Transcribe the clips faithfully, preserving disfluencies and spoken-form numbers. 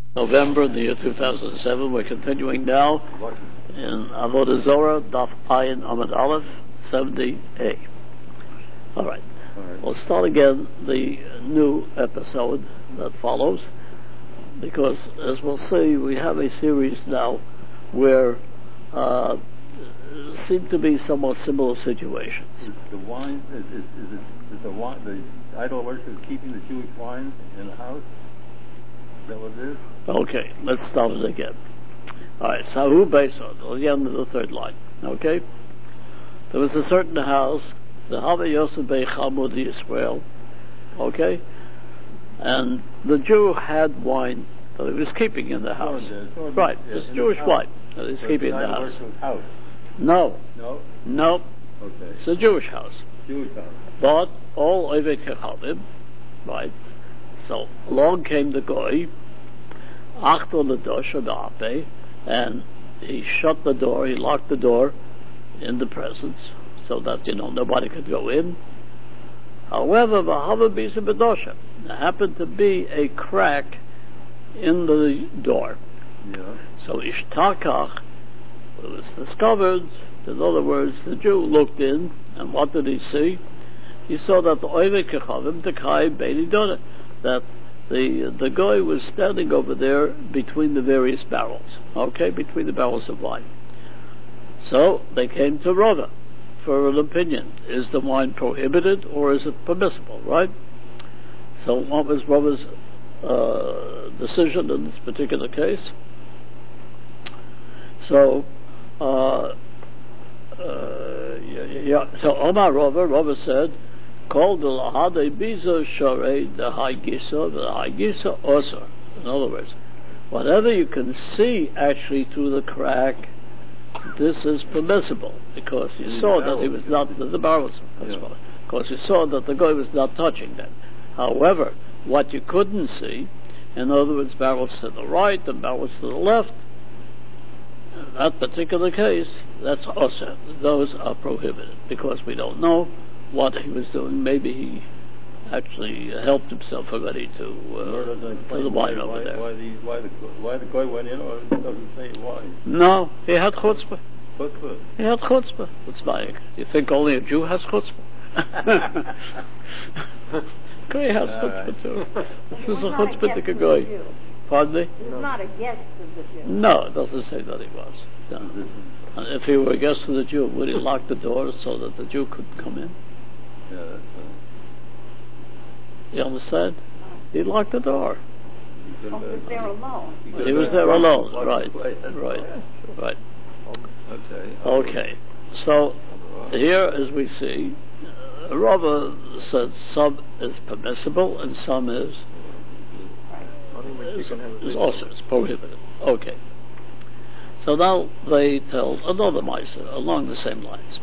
November, the year two thousand seven. We're continuing now in Avodah Zorah, Daf Ayin Amud Aleph, seventy A. All right. All right. We'll start again the new episode that follows, because as we'll see, we have a series now where uh, seem to be somewhat similar situations. Is the wine is, is, is, it, is the wine the idol worship keeping the Jewish wine in the house? Is that what it is? Okay, let's start it again. All right, Sahu Beisod, or the end of the third line. Okay, there was a certain house, the Hava Yosef Bei Chamud Yisrael. Okay, and the Jew had wine that he was keeping in the house. It's all right, yeah, it's Jewish wine that he's so keeping in the house. house. No. No. No. Okay. It's a Jewish house. Jewish house. But all Oived Kechavim, right? So along came the Goy, Achtor L'Dosha Ba'ape, and he shut the door, he locked the door in the presence, so that, you know, nobody could go in. However, V'hava Bisa B'dosha, there happened to be a crack in the door. Yeah. So Ishtakach, it was discovered. In other words, the Jew looked in, and what did he see? He saw that the Oived Kechavim Tekai Beini Dona, that the the guy was standing over there between the various barrels, okay, between the barrels of wine. So they came to Rava for an opinion. Is the wine prohibited or is it permissible, right? So what was Rava's uh, decision in this particular case? So, uh, uh, yeah, yeah. So Omar Rava, Rava said, called the lahade biza sharei the high gisa, the high gisa also. In other words, whatever you can see actually through the crack, this is permissible, because you the saw barrels. that he was not, the, the barrels, yeah. because you saw that the guy was not touching them. However, what you couldn't see, in other words, barrels to the right and barrels to the left, in that particular case, that's also, those are prohibited, because we don't know what he was doing. Maybe he actually helped himself already to, uh, to the wine why, over there. Why the, why, the, why the guy went in, or it doesn't say why? No, he had chutzpah. Chutzpah? He had chutzpah. What's my, you think only a Jew has chutzpah? Guy has chutzpah too. This was a chutzpah to guy. Pardon me? He was not a guest of the Jew. No, it doesn't say that he was. No. And if he were a guest of the Jew, would he lock the door so that the Jew could come in? Yeah, that's right. You understand? He locked the door. He was there alone. He was there alone. Right, right, right. Okay. Okay. So here, as we see, uh, Rava said some is permissible and some is is, is also is prohibited. Okay. So now they tell another Maisa along the same lines.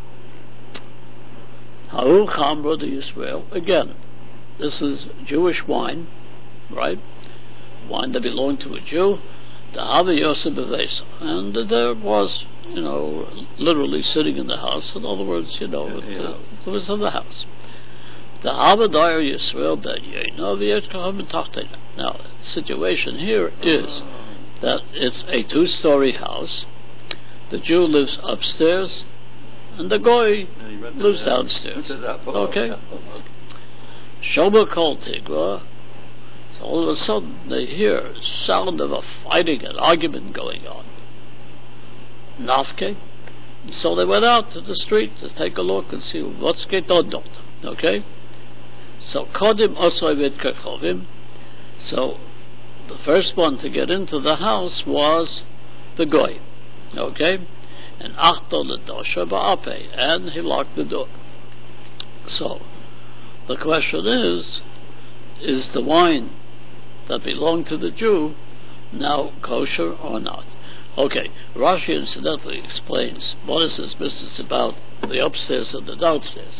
Haru Chamra de Yisrael. Again, this is Jewish wine, right? Wine that belonged to a Jew. The Hava Yosef Bevesa. And there was, you know, literally sitting in the house. In other words, you know, it, uh, it was in the house. The Hava Dair Yisrael Ben Yeino V'Yetkahem Tachtena. Now, the situation here is that it's a two-story house. The Jew lives upstairs, and the Goy lives downstairs. Okay? Shomer Kol Tigra. So all of a sudden they hear sound of a fighting, an argument going on. Nafke. So they went out to the street to take a look and see what's going on. Okay? So Kodim Osoivet Kechovim. So the first one to get into the house was the Goy. Okay? And Achtor L'Dosha Ba'ape. And he locked the door. So the question is, is the wine that belonged to the Jew now kosher or not? Okay, Rashi incidentally explains what is this business about the upstairs and the downstairs.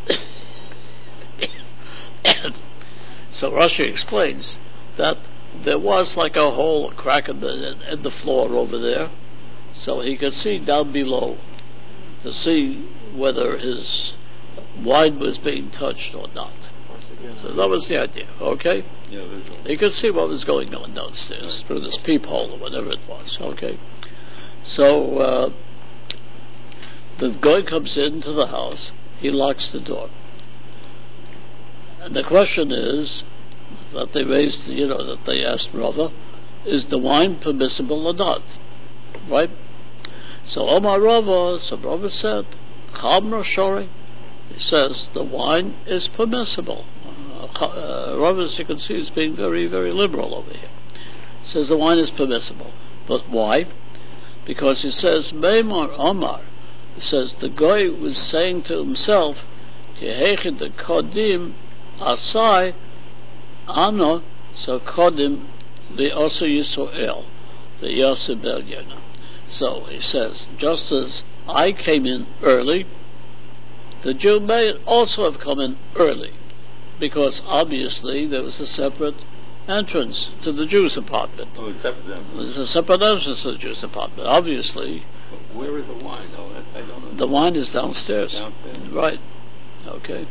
So Rashi explains that there was like a hole, a crack in the in the floor over there, so he could see down below to see whether his wine was being touched or not. So that was the idea, okay? Yeah, visual. You could see what was going on downstairs through this peephole or whatever it was, okay? So, uh, the guy comes into the house, he locks the door. And the question is, that they raised, you know, that they asked Rava, is the wine permissible or not? Right? So Omar Rava, so Rava said, Chamra Shori, he says the wine is permissible. Uh, uh, Rava, as you can see, is being very, very liberal over here. He says the wine is permissible. But why? Because he says, Meimar Omar, he says the guy was saying to himself, Kehechid the Kodim Asai Ano, so Kodim the also Yisrael, the Yosef Yona. So he says, just as I came in early, the Jew may also have come in early, because obviously there was a separate entrance to the Jews' apartment. Oh, it's separate then. There's a separate entrance to the Jews' apartment, obviously. But where is the wine, though? I, I don't know. The wine is downstairs. Downstairs. Right. Okay.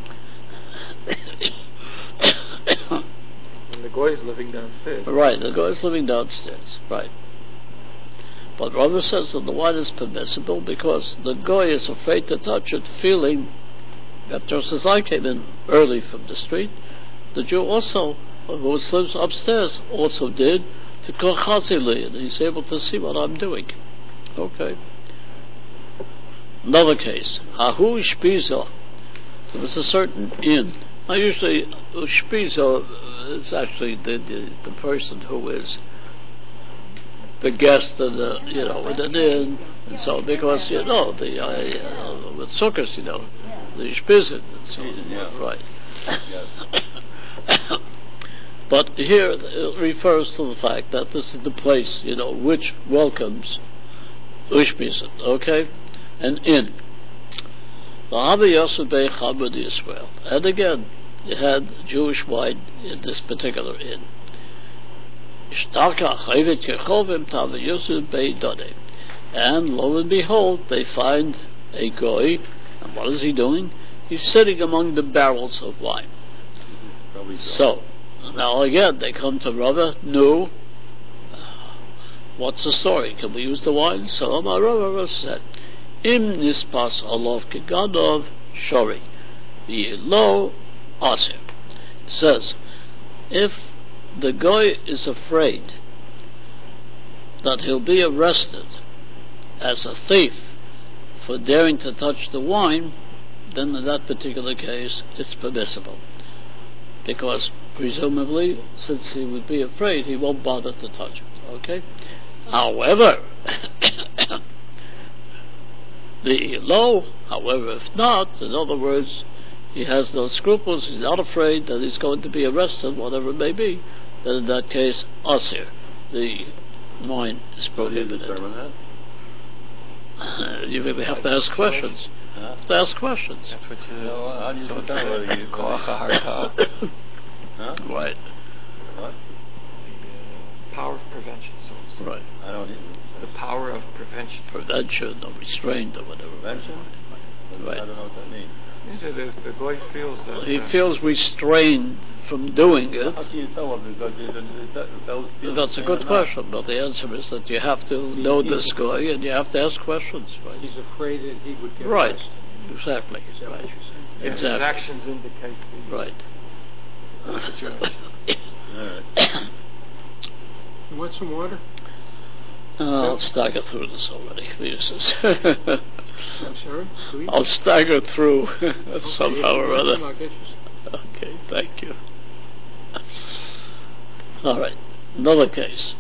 And the goy is living downstairs. Right, the guy is living downstairs. Right. But Rava says that the wine is permissible because the guy is afraid to touch it, feeling that just as I came in early from the street, the Jew also, who lives upstairs, also did, to kochazili, and he's able to see what I'm doing. Okay. Another case. Hahu shpizo. There was a certain inn. Now usually, shpizo is actually the, the, the person who is the guest in the, you know, in an inn, and so, because, you know, the, uh, uh, with sukkahs, you know, the shpizit, and so, Yeah. right. Yes. But here it refers to the fact that this is the place, you know, which welcomes Ushpizit, okay? An inn. And again, you had Jewish wine in this particular inn. And lo and behold, they find a goy, and what is he doing? He's sitting among the barrels of wine. Probably So, now again, they come to Rava, no, what's the story? Can we use the wine? So Amar Rava said, Im nispas alav kegadov shori, lo asir. It says, if the guy is afraid that he'll be arrested as a thief for daring to touch the wine, then in that particular case, it's permissible. Because presumably, since he would be afraid, he won't bother to touch it. Okay? However, the low, however, if not, in other words, he has no scruples, he's not afraid that he's going to be arrested, whatever it may be, then in that case, asir, the wine is How do you prohibited. determine that? Uh, you really have to ask questions. Huh? have to ask questions. That's what you. No, how do you so determine whether you- koach harta, Huh? Right, What? power of prevention. So it's right. I don't even. the power of prevention. Prevention or restraint or whatever. Prevention? Right. I don't know what that means. Means that the, the goy feels that He uh, feels restrained from doing How it. can you tell whether because you- that- that- those feel That's a the good same or not? question, but the answer is that you have to know this guy and you have to ask questions. Right. He's afraid that he would get Right. arrested. Exactly. Is that what Right. you're saying? yeah, his Exactly. actions indicate the, Right. the situation. All right. You want some water? Uh, I'll stagger through this already. Jesus. I'm sorry? Please? I'll stagger through Okay, somehow or if other. you want, I'll get you some. Okay, thank you. All right, another case.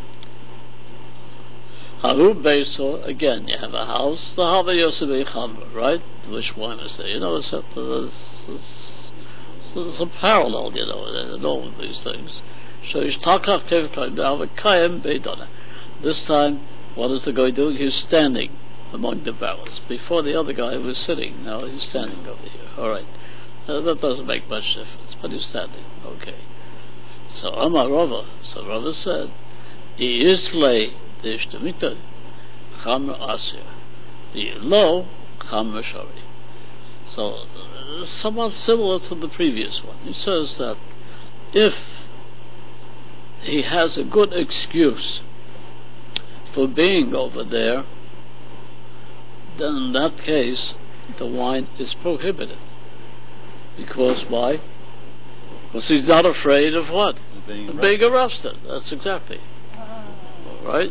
Haru Beiso, again, you have a house, the Hava Yosef Chamra, right? Which one is there? You know, it's a, it's, it's, it's a parallel, you know, in all of these things. So he's Takach Kevkayim, Hava Kayim Beidana. This time, what is the guy doing? He's standing among the barrels. Before the other guy was sitting, now he's standing over here. All right. Uh, that doesn't make much difference, but he's standing. Okay. So Amar Rava, so Rava said, Yisle the Ishtamita Chamra Asya, the Lo Chamra Shari. So, uh, somewhat similar to the previous one. He says that if he has a good excuse for being over there, then in that case, the wine is prohibited. Because why? Because he's not afraid of what? Being Of being arrested. That's exactly. All right?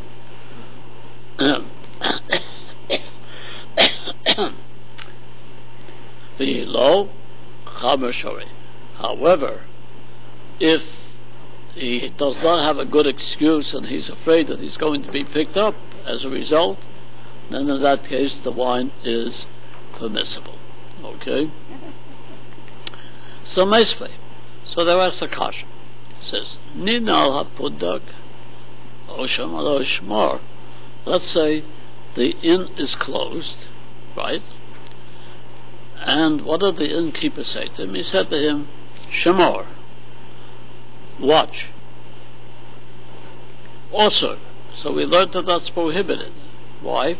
The low chamashori. However, if he does not have a good excuse and he's afraid that he's going to be picked up as a result, then in that case the wine is permissible. Okay? So Mesve. So there was a kasha. It says, Ninal hapudak Osham alo shmar. Let's say the inn is closed, right? And what did the innkeeper say to him? He said to him, Shamar, watch. Also, so we learned that that's prohibited. Why?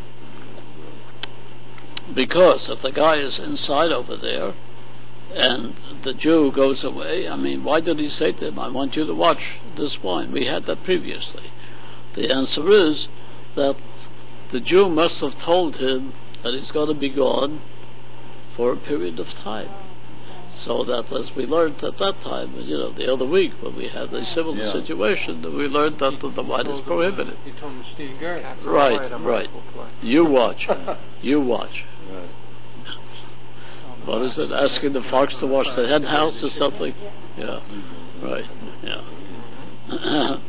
Because if the guy is inside over there and the Jew goes away, I mean, why did he say to him, I want you to watch this wine? We had that previously. The answer is that the Jew must have told him that he's going to be gone for a period of time. So that, as we learned at that time, you know, the other week when we had a similar Yeah. situation, that we learned that the, the wine is prohibited. He told him to stay in guard. Right, right. You watch. You watch. Right. What is it? Asking the fox to watch the hen house or something? Yeah. Right. Yeah.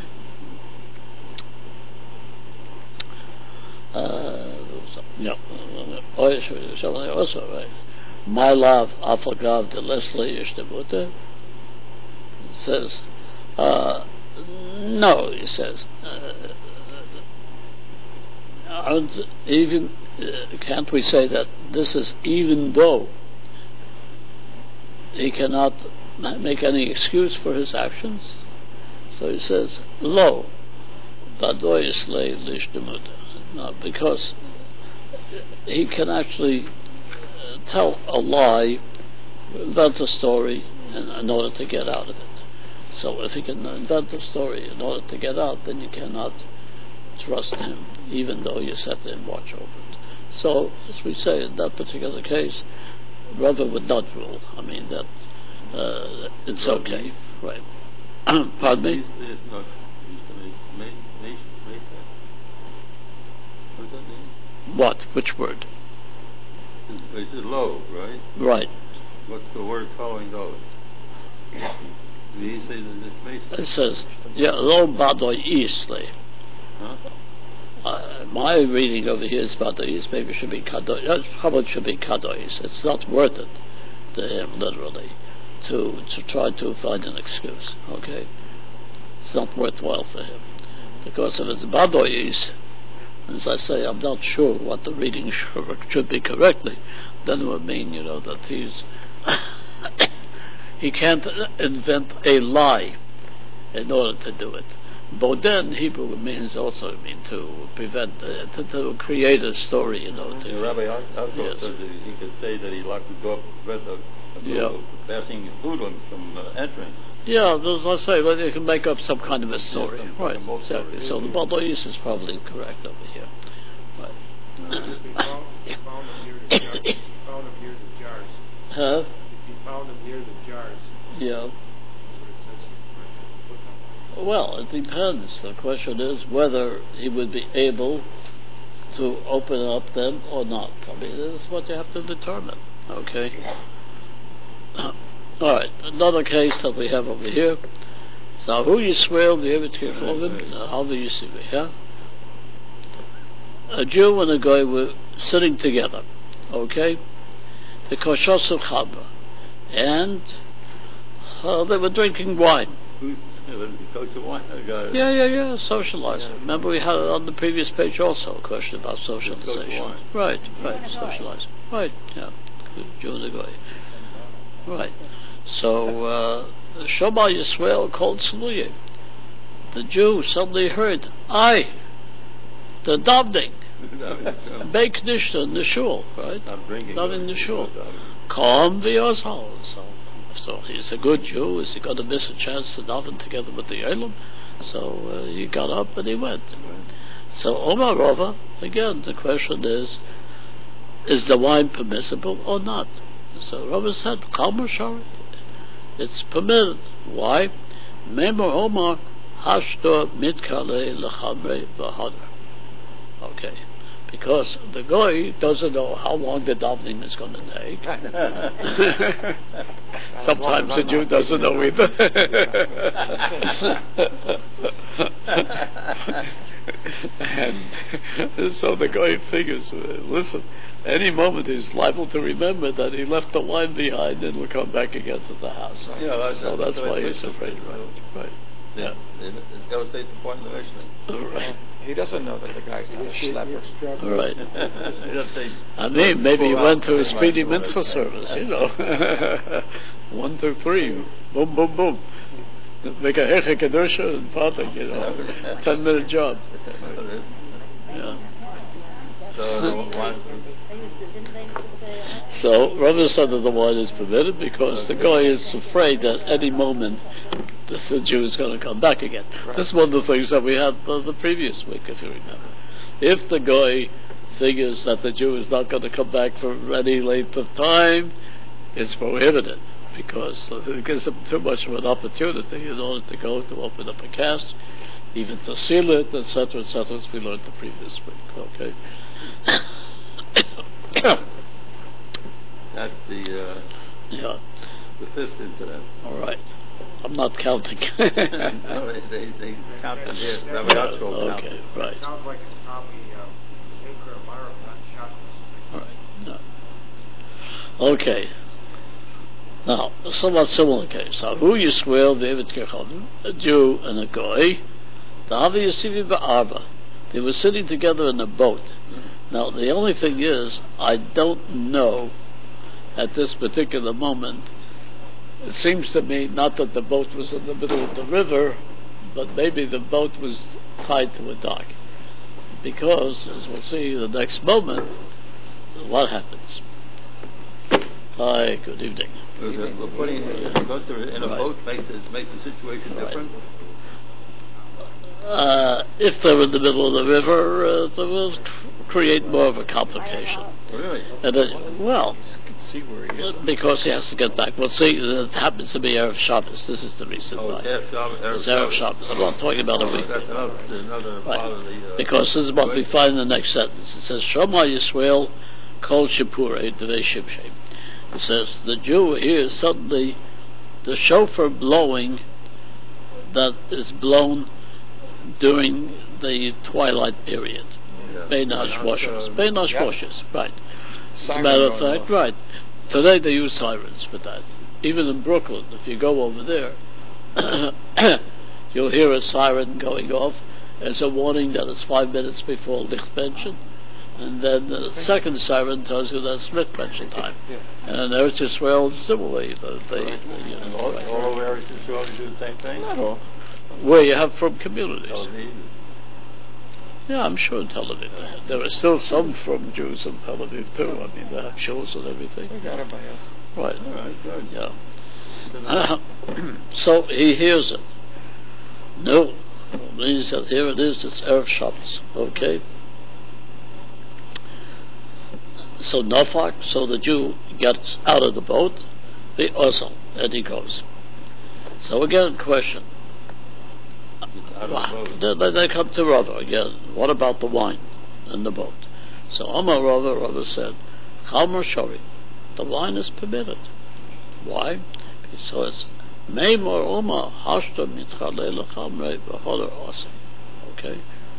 uh, yeah. Also, right. My love, Afagav de Leslie Ishtabuta says, uh, no, he says, uh, aren't even, uh, can't we say that this is even though he cannot make any excuse for his actions? So he says, lo, badoyisle lishtamuta. No, because he can actually uh, tell a lie, invent a story in, in order to get out of it. So if he can invent a story in order to get out, then you cannot trust him, even though you set him watch over it. So, as we say, in that particular case, Rava would not rule. I mean, that uh, it's okay. Right. Pardon me? What? Which word? They said low, right? Right. What's the word following those? Did he say that it's Mesa? It says, yeah, lo badoy isle. Huh? Uh, my reading over here is badois. Maybe it should be kadois. Uh, How it should be kadois? It's not worth it to him, literally, to to try to find an excuse. Okay, it's not worthwhile for him, because if it's badois, as I say, I'm not sure what the reading should, should be correctly. Then it would mean, you know, that he's he can't invent a lie in order to do it. Boden Hebrew means also mean to prevent, uh, to, to create a story, you know. To, The Rabbi also yes. said that he could say that he locked the door, prevent the, the Yeah. passing hoodlums from uh, entering. Yeah, as I say, well, you can make up some kind of a story, some right? kind of Exactly. story. So the Badois is probably correct over here, right? If he found, if he found him near the jars, if he found him near the jars, Huh? if he found him near the jars, Yeah. that's what it says in the footnote. Well, it depends. The question is whether he would be able to open up them or not. I mean, that's what you have to determine. Okay. All right. Another case that we have over here. So, who Yisrael the how do you see me? Yeah. A Jew and a guy were sitting together. Okay. The koshosu chabra, and uh, they were drinking wine. Who, the coach of wine, the guy. Yeah, yeah, yeah, socializing. Yeah. Remember we had it on the previous page also, a question about socialization. wine. Right, right, Yeah, socializing. Right, yeah. Jew and the guy. Right. So, uh, Shema Yisrael called Saluye. The Jew suddenly heard, aye, the davening, Beis Knishta in the shul, right? I'm drinking. Not in the shul. Come the Ozhal. So, so he's a good Jew. Is he going to miss a chance to daven together with the Elam? So uh, he got up and he went. So Omar Rava, again, the question is, is the wine permissible or not? So Rava said, Kalmar Shari, it's permitted. Why? Memor Omar Hashto Mitkale Lechamre Bahadar. Okay. Because the guy doesn't know how long the davening is going to take. Sometimes the Jew doesn't know either. And so the guy figures, uh, listen, any moment he's liable to remember that he left the wine behind and will come back again to the house. Yeah, that's, so that's, that's why he's afraid, right? Right. Yeah. It illustrates the point of the Mishnah. Right. He doesn't know that the guy's not a schlepper. Right. I mean, maybe he went to a speedy mitzvah service, you know. One, two, three, boom, boom, boom. Make a hechek kedusha and patek, you know. Ten minute job. Yeah. So, so Rabbi said that the wine is permitted because the guy is afraid that any moment the, the Jew is going to come back again. Right. That's one of the things that we had uh, the previous week, if you remember. If the guy figures that the Jew is not going to come back for any length of time, it's prohibited because it gives him too much of an opportunity in order to go to open up a cask, even to seal it, et cetera, et cetera, as we learned the previous week. Okay. That's the uh, yeah. the fifth incident. All right. I'm not counting. No, they, they, they counted here. Rabbi Yotzro Okay, counted. right. It sounds like it's probably um, Sacred Amara, not Shabbos. All right. No. Okay. Now, a somewhat similar case. So, who you swear, David Kirchhoff, a Jew and a Goy, the Havi Yasivi Ba'arba. They were sitting together in a boat. Now, the only thing is, I don't know at this particular moment. It seems to me not that the boat was in the middle of the river, but maybe the boat was tied to a dock. Because, as we'll see the next moment, what happens? Hi, good evening. We're putting because they're in a Right. boat makes it makes the situation Right. different. Uh, if they're in the middle of the river, uh, they will create more of a complication. Really? And it, well, You can see where he is. because he has to get back. Well, see, it happens to be Erev Shabbos. This is the reason Oh, why. it's Erev Shabbos. It's Erev Shabbos. I'm not talking about a Oh, week. that's another, another Right. part of the. Uh, Because this is what we right. find in the next sentence. It says, Shema Yisrael Kol Shipurei Devei Shimshei. It says, the Jew hears suddenly the shofar blowing that is blown during the twilight period. Yeah. Bein Hashmoshes. Bein Hashmoshes, right. As a Siren matter of going fact, off. right. Today they use sirens for that. Even in Brooklyn, if you go over there, you'll hear a siren going off as a warning that it's five minutes before Lichtbenchen. And then the second siren tells you that's Lichtbenchen time. Yeah. And in Eretz Yisrael, similarly, the, the, the unit, And all, right. all over areas of Israel do the same thing. Not all. Where you have from communities. Tel Aviv. Yeah, I'm sure in Tel Aviv. There, there are still some from Jews in Tel Aviv too. I mean, they have shows and everything. We got it by us. Right. All right, good. Yeah. Good Uh, so he hears it. No. He says, here it is, it's Erev Shabbos. Okay. So Nafak, so the Jew gets out of the boat, the Osel, and he goes. So again, question. Out of the boat. Then then they come to Rava again. What about the wine in the boat? So Amar Rava, Rava said, Chalmar Shori, the wine is permitted. Why? So it's Meimor Oma Hashta Mitchale Lechamre B'Choler Osem. Okay?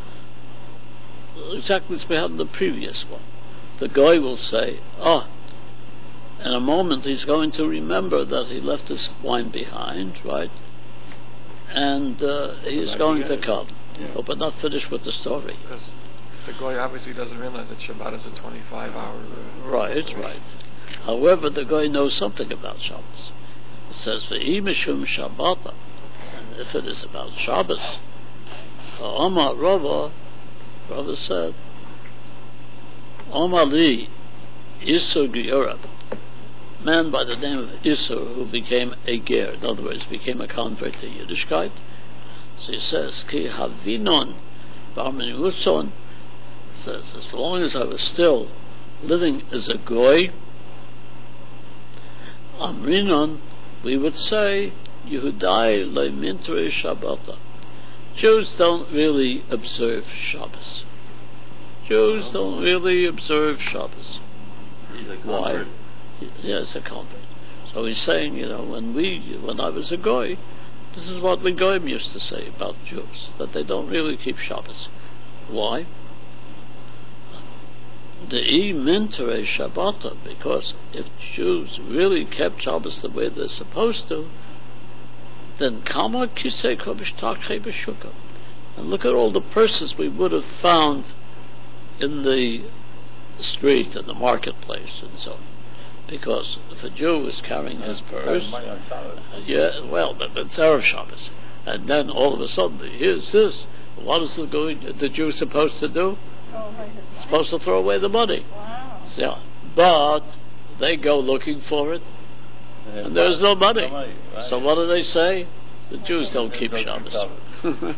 Exactly as we had in the previous one. The guy will say, ah, in a moment he's going to remember that he left his wine behind, right? And uh, he's Back going again. to come. Yeah. Oh, but not finish with the story. Because the guy obviously doesn't realize that Shabbat is a twenty-five hour. Uh, Right, right. However, the guy knows something about Shabbos. It says, V'hi mishum Shabbata. And if it is about Shabbos, Amar Rava, Rava said, Omali Isur Georah, man by the name of Isur who became a ger, in other words, became a convert to Yiddishkeit. So he says, Ki havinon barmeni utzon, says, as long as I was still living as a goy, Amrinon, we would say, Yehudai le'mintre Shabbata. Jews don't really observe Shabbos. Jews don't really observe Shabbos. He's a Why? convert. Yeah, it's a convert. So he's saying, you know, when we, when I was a goy, this is what we goyim used to say about Jews, that they don't really keep Shabbos. Why? The e mintere Shabbata, because if Jews really kept Shabbos the way they're supposed to, then kama kisei kobishtakhe b'shukah. And look at all the purses we would have found in the street and the marketplace and so on. Because if a Jew is carrying his purse, Money on Shabbos. yeah, well, but it's Erev Shabbos, and then all of a sudden, here's this. What is the, going, the Jew supposed to do? Oh, wait a minute. Supposed to throw away the money. Wow. Yeah, but they go looking for it, and there's no money. money, right. So what do they say? The Jews don't keep Don't keep Shabbos. Shabbos.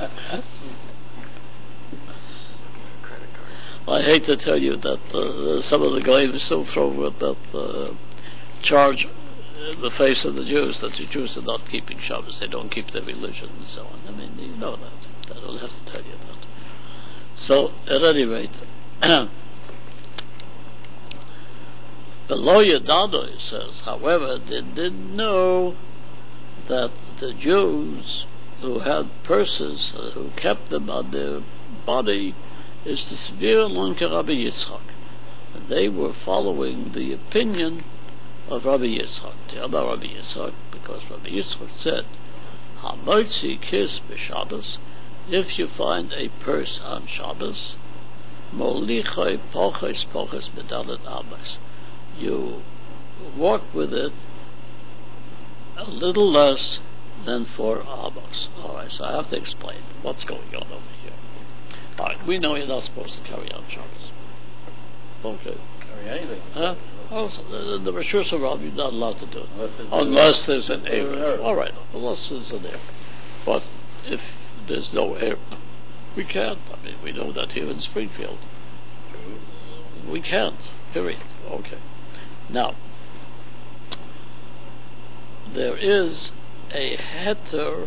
Credit cards. I hate to tell you that uh, some of the guys still throw with that uh, charge in the face of the Jews that the Jews are not keeping Shabbos, they don't keep their religion and so on. I mean, you know that. I don't have to tell you that. So, at any rate, the lawyer Dado says, however, they didn't know that the Jews who had purses, uh, who kept them on their body, is the severe Lonke Rabbi Yitzchak. And they were following the opinion of Rabbi Yitzchak. The other Rabbi Yitzchak, because Rabbi Yitzchak said, Hamotzi kis b'Shabbos, if you find a purse on Shabbos, molichai poches poches bedalet abbas, you walk with it a little less than four abbas. All right, so I have to explain what's going on over here. All right, we know you're not supposed to carry on Shabbos. Okay. Carry anything. Huh? Also, the, the Rishus Harab, you're not allowed to do it. Unless there's Unless there's an Erev. All right, unless there's an Erev. But if there's no Erev, we can't. I mean, we know that here in Springfield. We can't, period. Okay. Now, there is a heter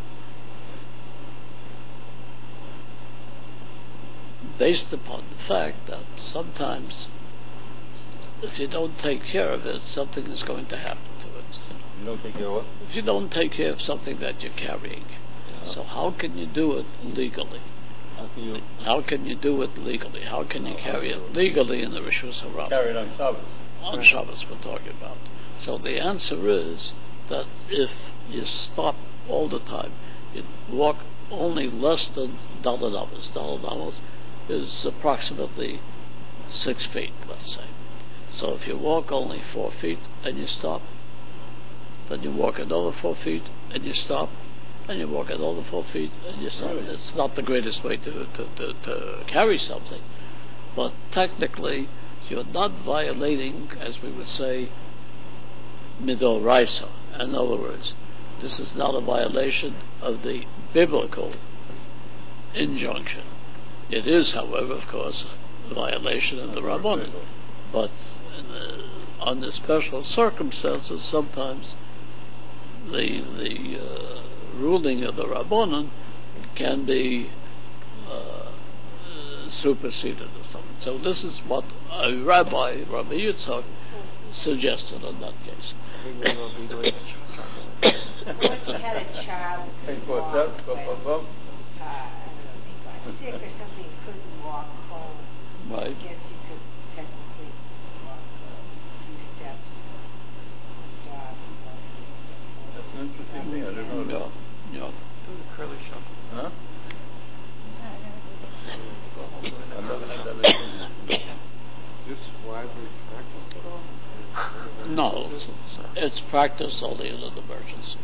based upon the fact that sometimes if you don't take care of it, something is going to happen to it. You know? You don't take care of what? If you don't take care of something that you're carrying, Yeah. so how can you do it legally? How can you How can you do it legally? How can you carry it legally in the Rishus Harab? carry it on Shabbos? On Shabbos we're talking about. So the answer is that if you stop all the time, you walk only less than Daled Amos. Daled Amos is approximately six feet, let's say. So if you walk only four feet and you stop, then you walk another four feet and you stop, and you walk another four feet and you stop. Really? It's not the greatest way to, to, to, to carry something, but technically you're not violating, as we would say, midoraisa. In other words, this is not a violation of the biblical injunction. It is, however, of course, a violation of the Rabbanan. But in the, under special circumstances, sometimes the the uh, ruling of the Rabbanan can be uh, superseded or something. So this is what a rabbi, Rabbi Yitzchak, suggested in that case. I think we will be doing Once you had a child who Take couldn't four walk, steps, but, bump, bump, uh, bump. I don't know, he got sick or something, couldn't walk home. I Right. guess you could technically walk a few steps. Dog, walk a few steps. That's an interesting thing. I didn't know that. Yeah, yeah. Do the curly shuffle. Huh? Go home doing that I've never curly had shuffle. that experience. Is this widely practiced at all? Or- No, it's, it's practiced only in an emergency.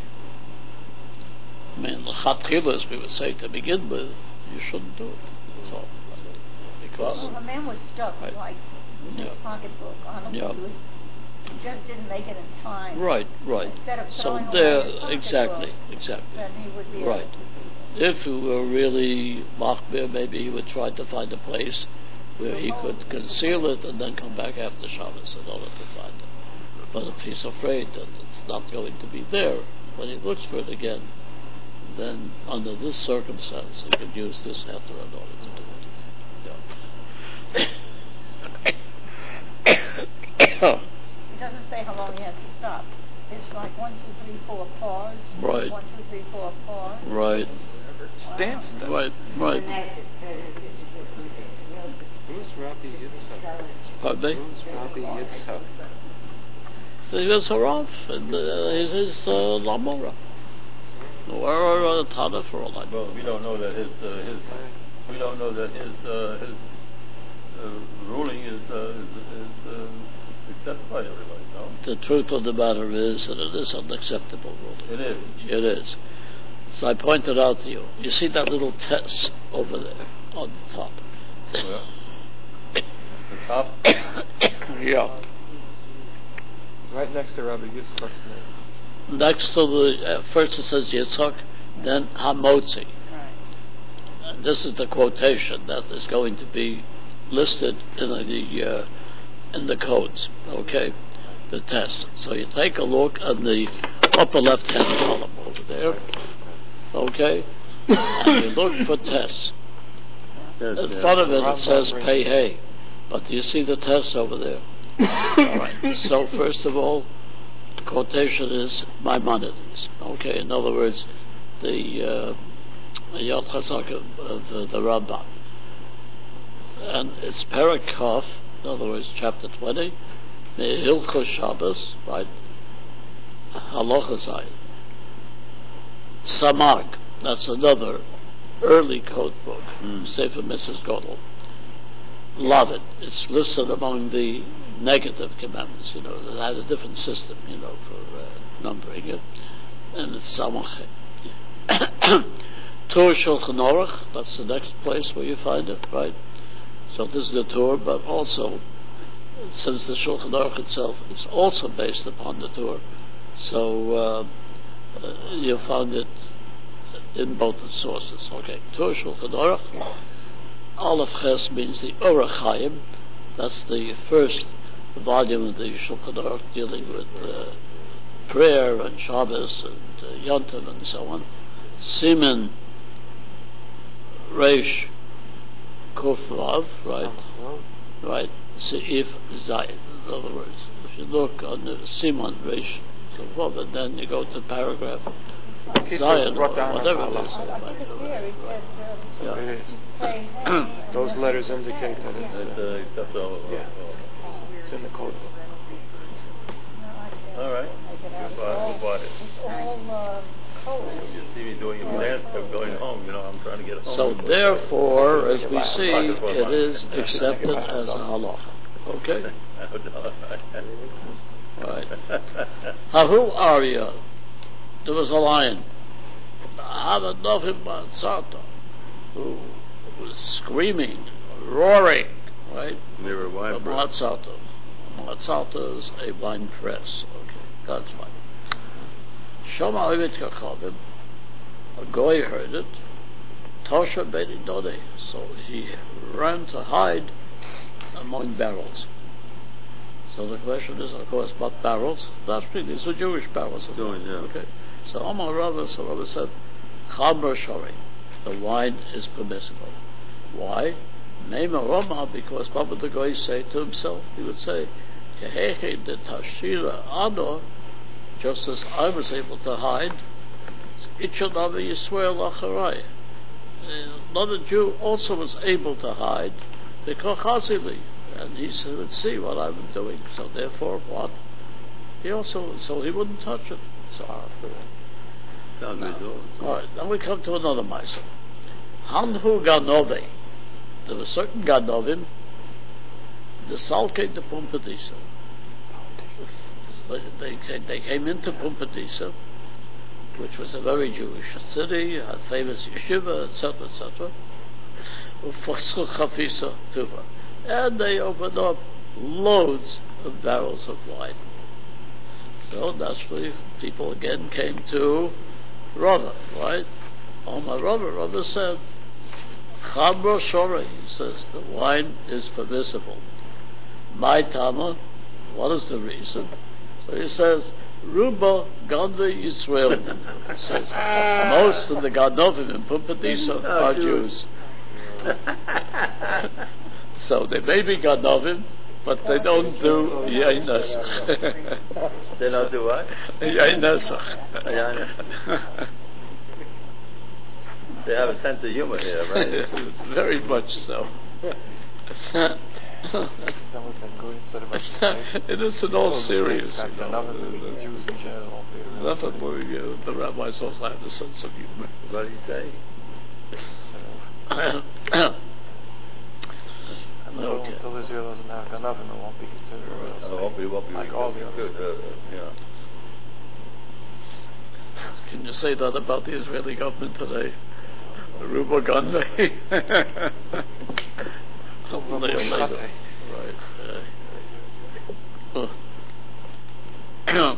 I mean, l'chatchila, as we would say to begin with, you shouldn't do it. That's all. because Well, a man was stuck, Right. like, with his Yeah. pocketbook on a, Yeah. he was, he just didn't make it in time. right, right. Instead of So throwing away there, his pocketbook, exactly, exactly. then he would be Right. able to do If he were really machmir, maybe he would try to find a place where he could conceal it and then come back after Shabbos in order to find it. But if he's afraid that it's not going to be there when he looks for it again, then under this circumstance he could use this heter in order to do it. Yeah. It doesn't say how long he has to stop. It's like one, two, three, four, pause. Right. One, two, three, four, pause. Right, Wow. Dance them. right, right. Who's Rabbi Yitzhak? Pardon me? Who's Rabbi Yitzhak? So he was Harav, and uh, he's his uh, Lamora. Or uh, Tana for all I know. Well, we don't know that his uh, his we don't know that his uh, his uh, ruling is uh, is, is uh, accepted by everybody. No, The truth of the matter is that it is unacceptable ruling. it is. It is. So I pointed out to you. You see that little test over there on the top. Well, the top. Yeah. Right next to Rabbi Yitzchak's name. Next to the uh, first it says Yitzchak, then Hamotzi. Right. And this is the quotation that is going to be listed in the uh, in the codes. Okay, the test. So you take a look at the upper left-hand column over there. Okay, and you look for tests. Yes, In yes. front of it, it says pay hey. But do you see the test over there? All right. So first of all, the quotation is Maimonides. Okay. In other words, the uh, Yad Chazak of, of the, the Rambam, and it's Parakov. In other words, chapter twenty, Hilchos Shabbos, right? Halacha Zayin. Samag. That's another early code book, Mm. Sefer Missus Godel. Love it. It's listed among the negative commandments, you know, that had a different system, you know, for uh, numbering it. And it's Samach. Tur Shulchan Aruch, that's the next place where you find it, right? So this is the Tur, but also, since the Shulchan Aruch itself is also based upon the Tur, so uh, uh, you found it in both the sources. Okay, Tur Shulchan Aruch. Aleph Ches means the Orach Chaim. That's the first volume of the Shulchan Aruch dealing with uh, prayer and Shabbos and uh, Yontiv and so on. Siman Reish Kuf Vav, right? Right. Seif Zayin. In other words, if you look on the Siman Reish Kuf Vav, and then you go to paragraph Zion, or whatever it is. I, I think it's there. He said, uh, Yeah. It is. pay hey. Those letters indicate that it's, That, uh, uh, accept all. yeah. all- It's in the code book. all right. It's Goodbye, all, goodbye. it's all uh, code. You see me doing a dance, I'm going home. You know, I'm trying to get home. So therefore, as we see, it is accepted as a halacha. Okay? Right. Hahu Arya. There was a lion. Have enough in Matzata, who was screaming, roaring, right? They were wine But bread. Matzata. Matzata is a wine press. Okay, that's fine. Shama Oivit Kachavim, a goy heard it, Tosha Bedi Dode, so he ran to hide among barrels. So the question is, of course, what barrels? That's really, these were Jewish barrels. of Doing, wine, yeah. Okay. So Omar Rava, so Rava said, Chaber Shori, the wine is permissible. Why? Name a Rama, because what would the guy say to himself? He would say, Keheche de Tashira Ado, just as I was able to hide, Ichadav Yisrael Acharai. Another Jew also was able to hide, Bekochazili, and he said, would see what I was doing. So therefore, what? He also, so he wouldn't touch it. So, Sounds now, good. all right, now we come to another Maisa. Hanhu Ganove. There were certain Ganovim, the Salke de Pumbedisa. They, they, they came into Pumbedisa, which was a very Jewish city, had famous yeshiva, et cetera, et cetera. ufaschu chafisa tuva, and they opened up loads of barrels of wine. So naturally, people again came to Rava, right? Omar Rava, Rava said, Chabro Shore, he says, the wine is permissible. My Tama, what is the reason? So he says, Ruba Ganda Yisrael. He says, most of the Gadovim in Pumbedisa are Jews. So they may be Gadovim, but they don't do Yain Nesach. They don't do what? Yain Nesach. They have a sense of humor here, right? Very much so. It is in all serious. You know. Jews in general. Nothing more, you know, the rabbis also have a sense of humor. What did he say? Until, Okay. until Israel doesn't have Ganavim, it won't be considered a real I estate. hope he won't be Like all the others. good. Uh, yeah. Can you say that about the Israeli government today? Ruba Gandhi. Shate. Right. Uh, uh.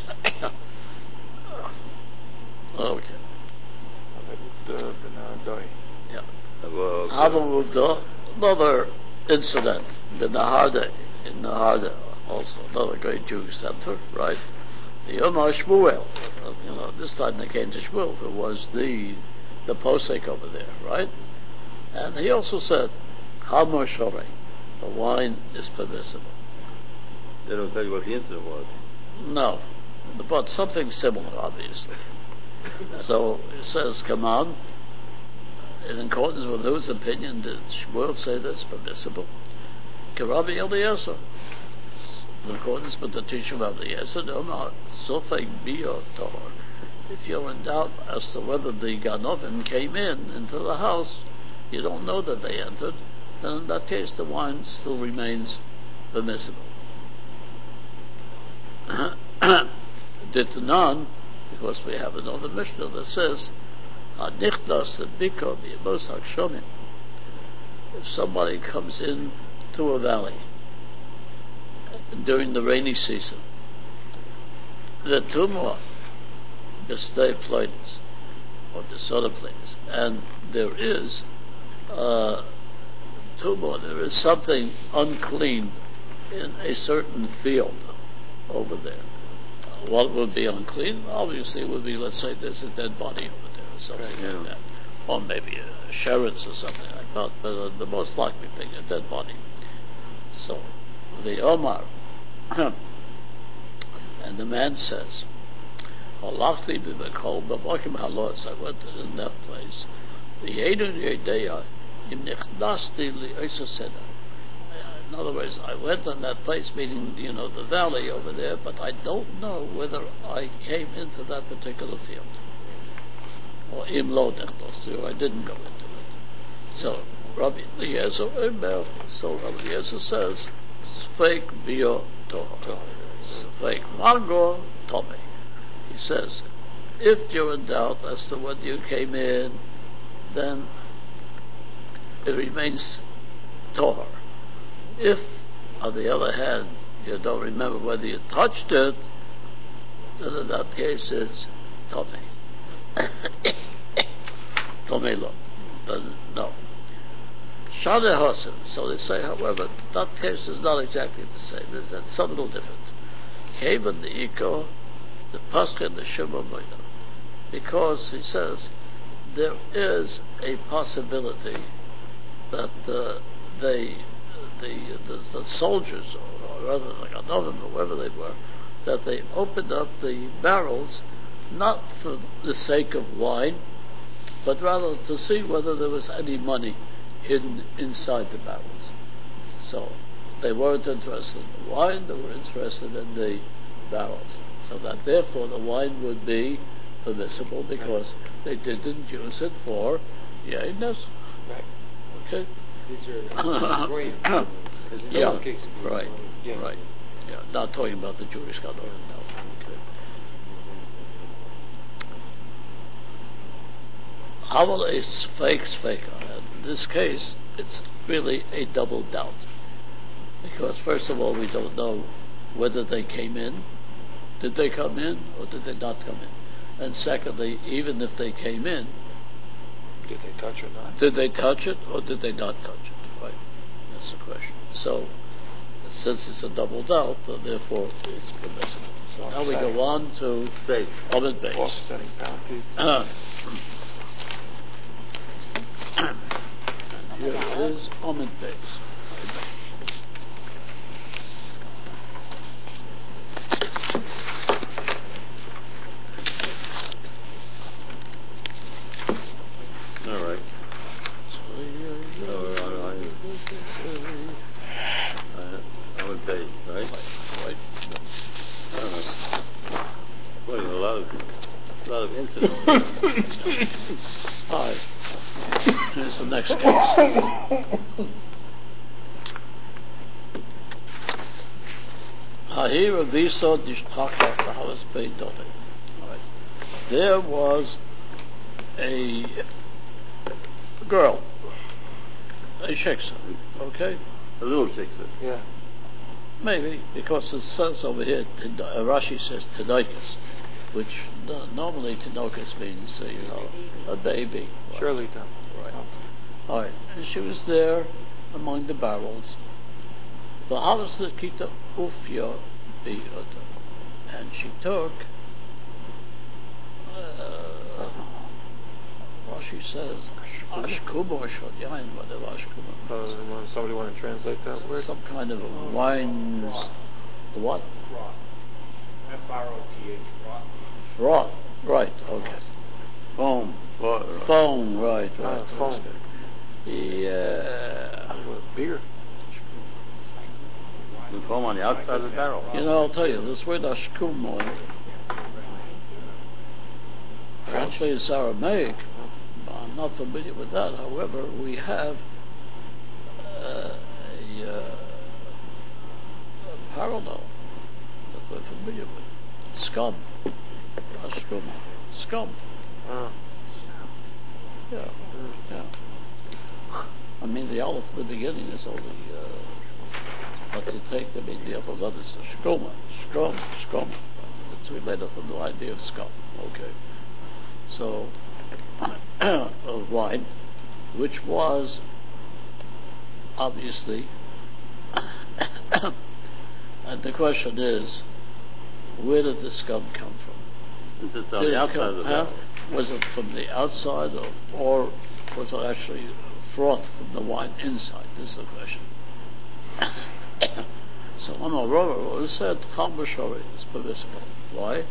Okay. The B'nai Doi. Yeah. Well, Havamuvda, another incident, the Naharda, in Naharda, also another great Jewish center, right? The Yom HaShmuel, uh, you know, this time they came to Shmuel, who was the the posek over there, right? And he also said, Hamar Shorei, the wine is permissible. they don't tell you what the incident was. No, but something similar, obviously. So it says, come on, in accordance with whose opinion did Shmuel say that's permissible? Karabi Eliezer. In accordance with the teaching of Eliezer, no, no, Sofek Bio Torah. If you're in doubt as to whether the Ganovim came in into the house, you don't know that they entered, then in that case the wine still remains permissible. Ditnan, because we have another Mishnah that says, Hanichdas Biko B'Yemos HaKshomim. If somebody comes in to a valley during the rainy season, the tumor, the stay plains, or the soda plains, and there is uh, tumor, there is something unclean in a certain field over there. What would be unclean? Obviously, it would be, let's say, there's a dead body over there, or something Right, yeah. like that, or maybe a sherrits or something like that. But uh, the most likely thing, a dead body. So, the Omar, and the man says, "Halachti b'mekol b'mokim halos." I went in that place. V'yedun yedeya im nechdasti li'osa seder. In other words, I went on that place, meaning, you know, the valley over there, but I don't know whether I came into that particular field. Or im lo nechdosti, or I didn't go into it. So, Rabbi Eliezer Omer, so Rabbi Eliezer says, Sfeik bio toho. Sfeik mango tome. He says, if you're in doubt as to whether you came in, then it remains tohar. If, on the other hand, you don't remember whether you touched it, then in that case it's tome. Tome lo. Then no. Shade Hosim. So they say, however, that case is not exactly the same. It's, it's a little different. Kevan the Iko, the Pascha and the Shema Moida. Because he says there is a possibility that uh, they, the, the the soldiers, or rather like Anovim, or whoever they were, that they opened up the barrels not for the sake of wine, but rather to see whether there was any money hidden inside the barrels. So they weren't interested in the wine, they were interested in the barrels. So that therefore the wine would be permissible because they didn't use it for yainess. Right. Okay? These are Goyim. In Yeah, those cases, we right, want- yeah. right. Yeah, not talking about the Jewish Gadol, no. Okay. Havel is fake, fake. In this case, it's really a double doubt. Because first of all, we don't know whether they came in. Did they come in or did they not come in? And secondly, even if they came in, Did they touch it or not? did they touch it or did they not touch it? Right. That's the question. So, since it's a double doubt, uh, therefore it's permissible. So now we go on to Safe. Omid Beis. Offsetting penalties. Uh, and here it is Omid Beis. All right. So, uh, I, I, I would pay, right? Right. I don't know. Boy, a lot of, a lot of incidents. All right. Here's the next case. Hahir Avisa Dishtaka Tahalas Beidone. There was a girl, a shiksa, okay? A little shiksa. Yeah. Maybe, because it says over here, Tid- uh, Rashi says Tinokus, which no, normally Tinokus means, uh, you know, a baby. Surely done. Right. All right. And she was there among the barrels. V'halasakita ufya biyota. And she took, uh, Rashi says, ashkuba or shod-yain, whatever ashkuba Uh, means. when somebody want to translate that word? Some kind of a wine, the what? Froth. F R O T H, froth. Froth. Right, okay. Foam. Foam. Foam, right, Ah, right. foam. Yeah. Uh, beer. The foam on the outside of the barrel. You know, I'll tell you, this word ashkum, actually it's Aramaic. I'm not familiar with that. However, we have uh, a, uh, a parallel that we're familiar with. Scum. Ashkum. Scum. Ah. Yeah. Mm. Yeah. I mean, the aleph at the beginning is only, uh, but you take the mean the other letters, shkoma, shkom, shkom. It's related to the idea of scum. Okay. So, of wine, which was obviously, and the question is, where did the scum come from? Is it on Did the it outside come- of the huh? barrel? Was it from the outside, of, or was it actually froth from the wine inside? This is the question. So Amar Rava said Chal B'Shori is permissible. Why?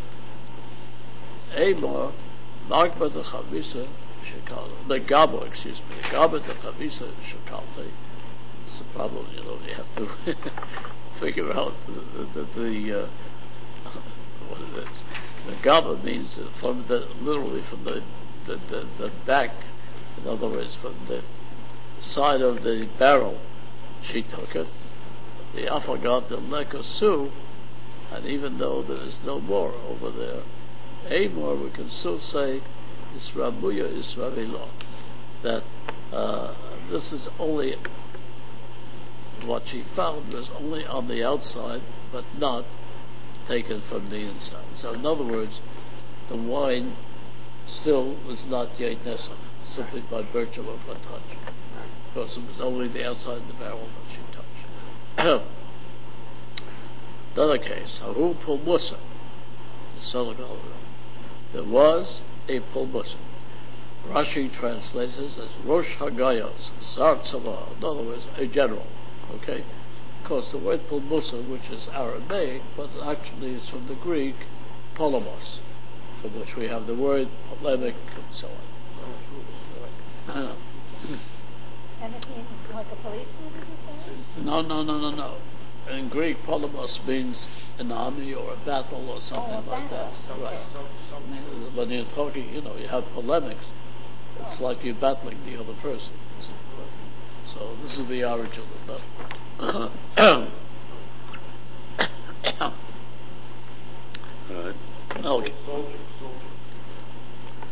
Amar Magba de Chavisa Shekalta. The Gabo, excuse me. The Gabo de Chavisa Shekalta. It's the problem, you know. You have to figure out the the, the, the uh, what it is. The Gaba means from the literally from the the, the the back. In other words, from the side of the barrel, she took it. The Afagat the Lekasu, and even though there is no more over there, Amor, we can still say Israbuya Israelillah, that uh, this is only what she found was only on the outside, but not taken from the inside. So, in other words, the wine still was not yet nesach, simply by virtue of her touch, because it was only the outside of the barrel that she touched. Another case, Haru Pulmusa, the son of Galileo. There was a Pulmusa. Rashi translates it as Rosh Hagayos, Sar Tzava, in other words, a general. Okay? Because the word Pulmusa, which is Aramaic, but actually is from the Greek polemos, from which we have the word polemic and so on. Uh, And it means like a policeman, did you say? no, no, no, no, no. In Greek, polemos means an army or a battle or something Oh, a like that. battle. Right. Some, some, I mean, when you're talking, you know, you have polemics. It's like you're battling the other person. So this is the origin of that. All right. Okay. soldier, soldier.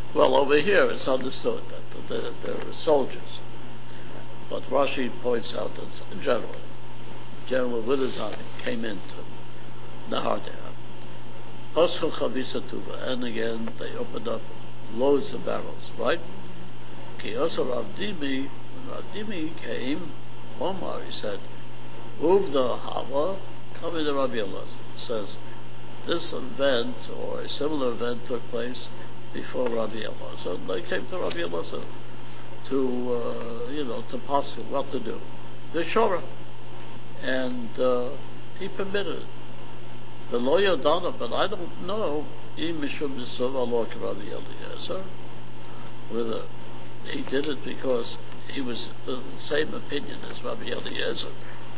Well, over here it's understood that there, there are soldiers, but Rashi points out that in general, General Wilizani came into Nahardea, Oschel Chavisa Tuva, and again they opened up loads of barrels, right? Ki also Rav Dimi, when Rav Dimi came, Omar, he said, Uvda Hava, coming to Rabbi Elazar, says, this event or a similar event took place before Rabbi Elazar. And they came to Rabbi Elazar to, uh, you know, to pass what to do. The Shora. And uh, he permitted it. The lawyer done it, but I don't know, Mishum Nisova Lok Rabbi Eliezer, whether he did it because he was of the same opinion as Rabbi Eliezer.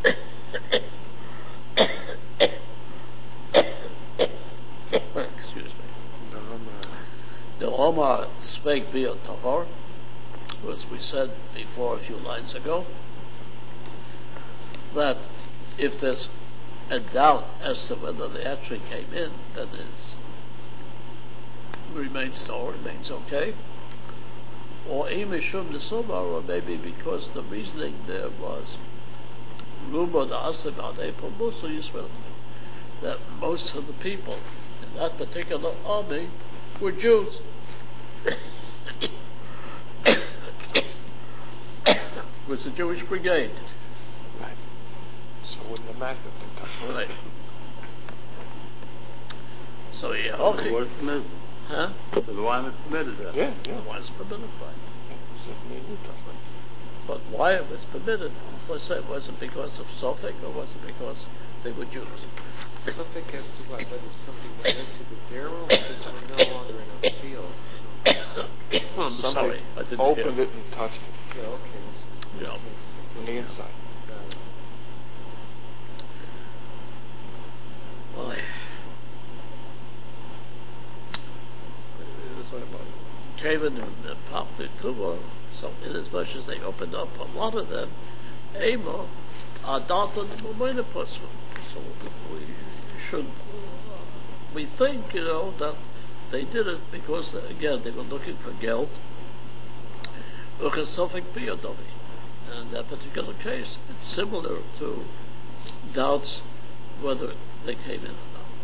Excuse me. The Omar spake via Tahor, as we said before a few lines ago, that if there's a doubt as to whether they actually came in, then it remains so, remains okay. Or Imishum Nisumar, or maybe because the reasoning there was Rumor the Asabad April Musa Yisrael, that most of the people in that particular army were Jews. It was a Jewish brigade. Right. So it wouldn't have mattered if they touched. Right. So yeah, The okay. word permitted. Huh? So the wine was permitted then. Yeah, yeah. It was permitted, right? So it made you touch it. But why it was permitted, as I said, was it because of Suffolk or was it because they were Jews? Something as to what, whether something went into the barrel because we're no longer in a field. Oh, I'm Somebody sorry, I didn't opened hear. it and touched it Yeah, okay. This, Yeah. from the inside. uh, Boy. Came in and popped the tumor, so in as much as they opened up a lot of them, Ema, Adatan, Momenopus. So we should, uh, we think, you know, that they did it because, again, they were looking for guilt. And in that particular case, it's similar to doubts whether they came in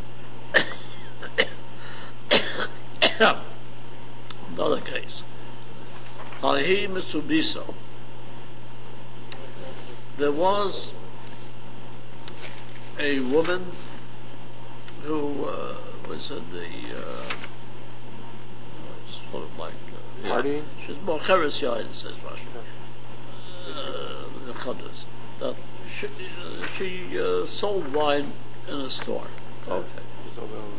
or not. Another case. Ahi Mitsubiso. There was a woman who uh, was in the uh, sort of like uh, Partying? she's more Cheres Yain, says Rashi. Uh, the Chaddas. That she, uh, she uh, sold wine in a store. Okay. There's no balance.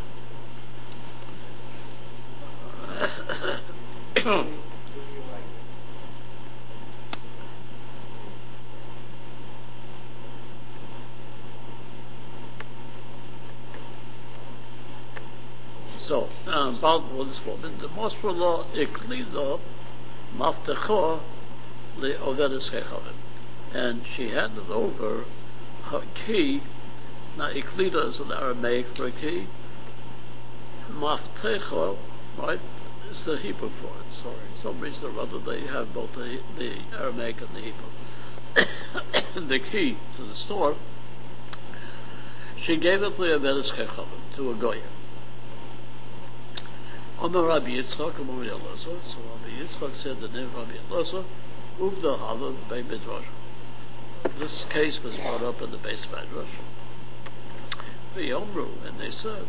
So, um, about this woman, the Mosrullah Iklida Maftecho Le Ovedes Chechavim. And she handed over her key. Now, Iklida is an Aramaic for a key. Maftecho, right, is the Hebrew for it. So, for some reason or other, they have both the, the Aramaic and the Hebrew. The key to the store, she gave it to Ovedes Chechavim, to a Goyer. Amar Rabbi Yitzchak, Amar Rabbi Elazar. So Rabbi Yitzchak said the name Rabbi Elazar, Uvda Hava Bei Midrash. This case was brought up in the base of Midrash. V'yomru, and they said,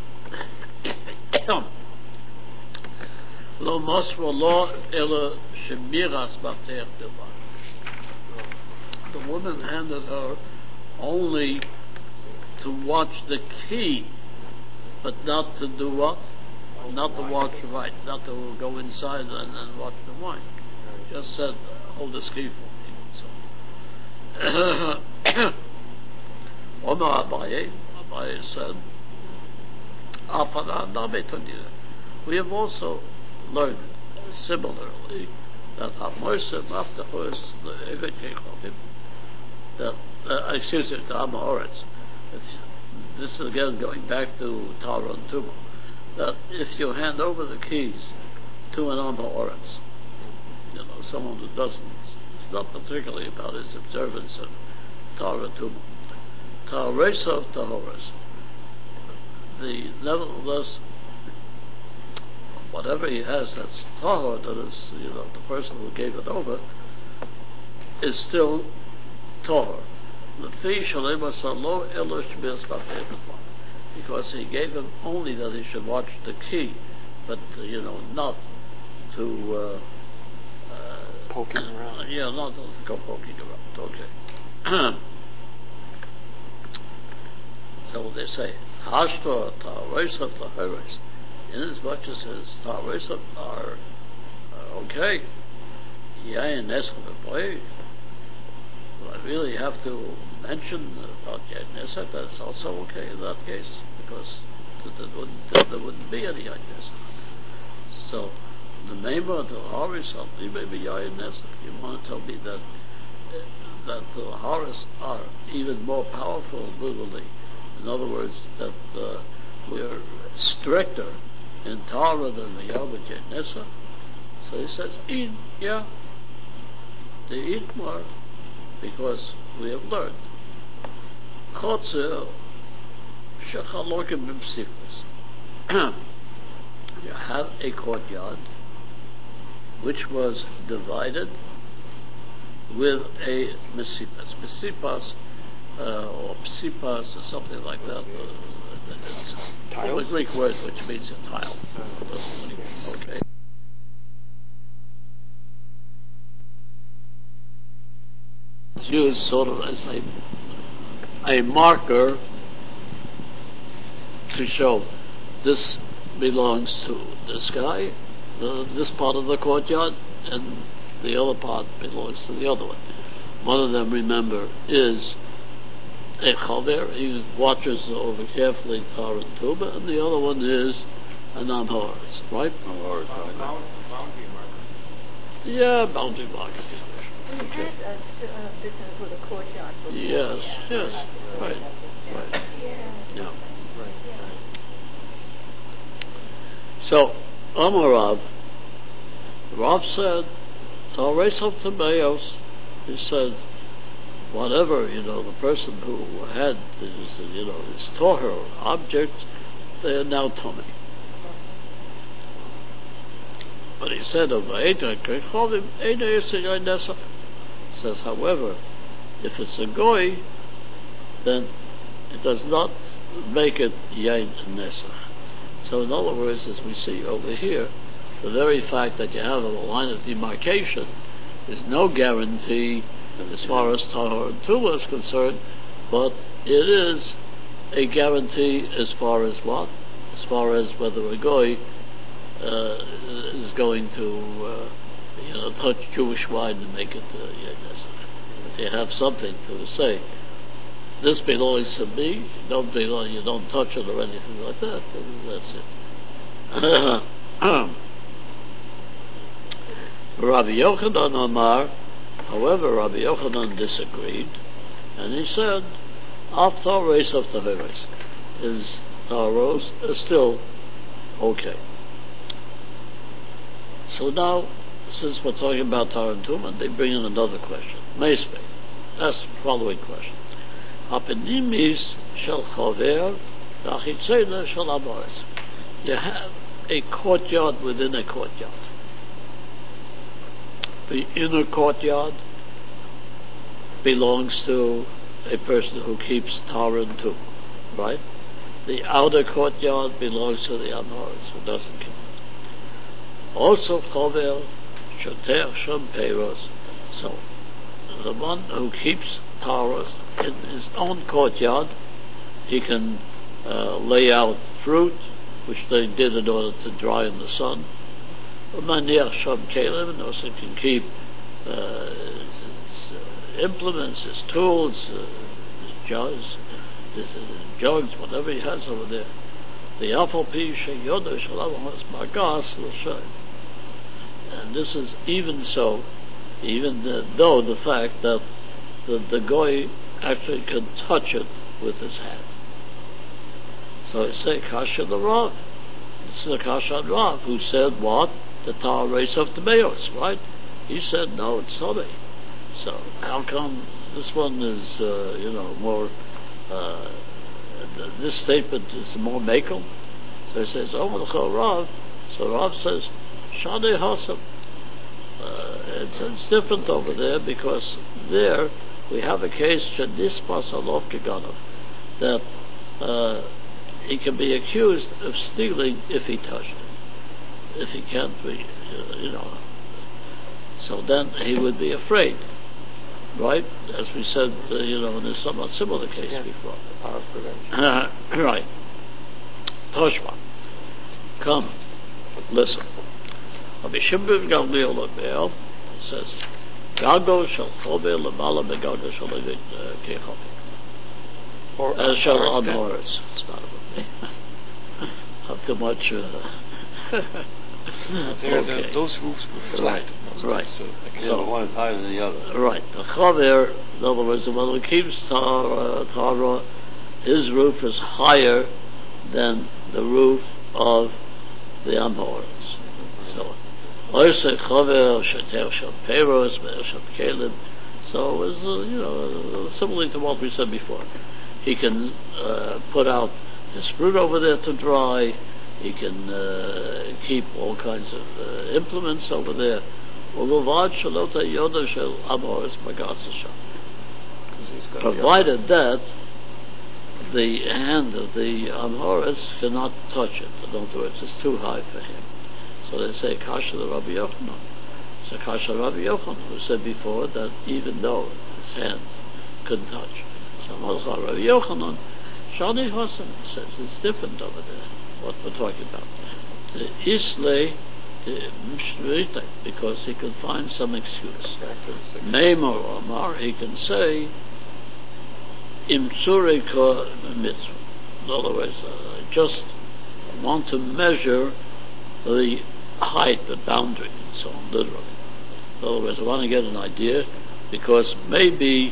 Lo Mosra Lo Ela Shemiras Bater Bilvad. The woman handed her only to watch the key, but not to do what? Not to watch, right, not to go inside and, and watch the wine. Just said, hold this key for me. So, Omar Abaye, Abaye said, we have also learned similarly that that, uh, excuse me, to Amoritz. This is again going back to Tara and Tuma. That if you hand over the keys to an Amoritz. You know, someone who doesn't, it's not particularly about his observance of Torah Tumah. Ta'aresa Tahoras. The, nevertheless, whatever he has that's Tahor, that is, you know, the person who gave it over, is still Tahor. Because he gave him only that he should watch the key, but, uh, you know, not to uh, uh, Poking around. Yeah, not to go poking around. Okay. So they say, Hashto Ta'aresav Tahares. In as much as his Ta'aresav are uh, okay. Yain Nesach Boy. I really have to mention about Yain Nesach, that's also okay in that case, because there wouldn't, there wouldn't be any Yain Nesach. So, the name of the Haris, maybe Yain Nesach. You want to tell me that that the Haris are even more powerful literally. In other words, that uh, we're stricter in Torah than we are with Yain Nesach. So he says, eat, yeah, they eat more because we have learned. Chotzer shechalokim b'msifus. You have a courtyard which was divided with a mesipas. Mesipas uh, or psipas or something like that. Uh, it's Tiles? a Greek word which means a tile. Okay. It's used sort of as a, a marker to show this belongs to this guy, the, this part of the courtyard, and the other part belongs to the other one. One of them, remember, is a chaver. He watches over carefully Torah and Tumah, and the other one is an Amhoritz, right? Amhoritz, Boundary marker. Yeah, boundary marker. We Okay. had a st- uh, business with a courtyard before. Yes, Yeah. yes, right, right. Yeah. Yeah. Right. So, Amarav, Rav said, so raise up to Mayos, he said, whatever, you know, the person who had his, you know, his Torah object, they are now tummy. But he said, says, however, if it's a goy, then it does not make it yain nesach. So in other words, as we see over here, the very fact that you have a line of demarcation is no guarantee as far as Tahor and Tumah is concerned, but it is a guarantee as far as what? As far as whether a goy uh, is going to uh, you know, touch Jewish wine and make it uh, yain nesach. If you have something to say, this belongs to me, don't belong, you don't touch it or anything like that, and that's it. Rabbi Yochanan Amar, however, Rabbi Yochanan disagreed, and he said, after race of Taveres, his Taros is still okay. So now, since we're talking about Tar and Tumah, they bring in another question. Meisbe, that's the following question. Apenimis shel chaver, v'achitzena shel amoritz. You have a courtyard within a courtyard. The inner courtyard belongs to a person who keeps Torah and Tumah, right? The outer courtyard belongs to the Amoritz, who doesn't keep it. Also, chaver shoter shom peiros. So, the one who keeps Torah in his own courtyard, he can uh, lay out fruit, which they did in order to dry in the sun. Maniach shom kelim, and also can keep uh, his uh, implements, his tools, uh, his jugs, his uh, jugs, whatever he has over there. The apple pi sheyodah shalom magas l'shay. And this is even so, even the, though the fact that the, the goy actually can touch it with his hand. So I say kasha the Rav. It's the kasha Rav who said what? the Tar race of the Mayos, right? He said, no, it's Tomei. So how come this one is, uh, you know, more, uh, th- this statement is more Mekel? So he says, oh, L'chol Rav. So Rav says, Shadei Hasam. Uh, it's, it's different over there because there we have a case, Shadispas Alof Keganov, that uh, he can be accused of stealing if he touched it. If he can't be, uh, you know. So then he would be afraid, right? As we said, uh, you know, in a somewhat similar case Yeah. before. Power of prevention. Uh, right. Toshma. Come. Listen. Rabbi Shimon Gamliel Omer says, Gago shall chover lemala begago shall kechover. Or As shall Amoris then. Amoris. It's not about me. Have too much. Uh, There, the- okay. those roofs were flat. most of Right. it, So, like, Yeah, So- but one is higher than the other. Right. The chover, in other words, the one who keeps Tara, Tara, his roof is higher than the roof of the Amoris. So, Oisei chover sheter shel peros, be'er shel kelim. So it was, uh, you know, similar to what we said before. He can uh, put out his fruit over there to dry. He can uh, keep all kinds of uh, implements over there. Ulovad shalota yoda shel Amoris magatza sham. Provided that the hand of the Amoris cannot touch it. In other words, it's too high for him. So they say Kasha the Rabbi Yochanan. So Kasha Rabbi Yochanan, who said before that even though his hand couldn't touch. So Malcha Rabbi Yochanan, Shani Hosen says it's different over there, what we're talking about. The Islay, because he can find some excuse. Neymar Omar, he can say, Im Tzureka Mitzvah. In other words, uh, I just want to measure the height, the boundary, and so on, literally. In other words, I want to get an idea because maybe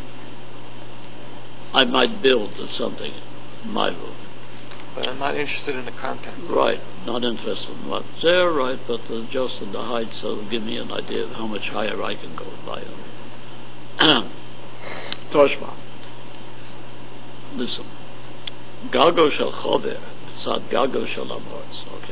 I might build something in my room. But I'm not interested in the contents. Right, not interested in what's there, right, but uh, just in the height, so it'll give me an idea of how much higher I can go with my own. Toshma. Listen. Gago shel chover, sad gago shel Amoris. Okay.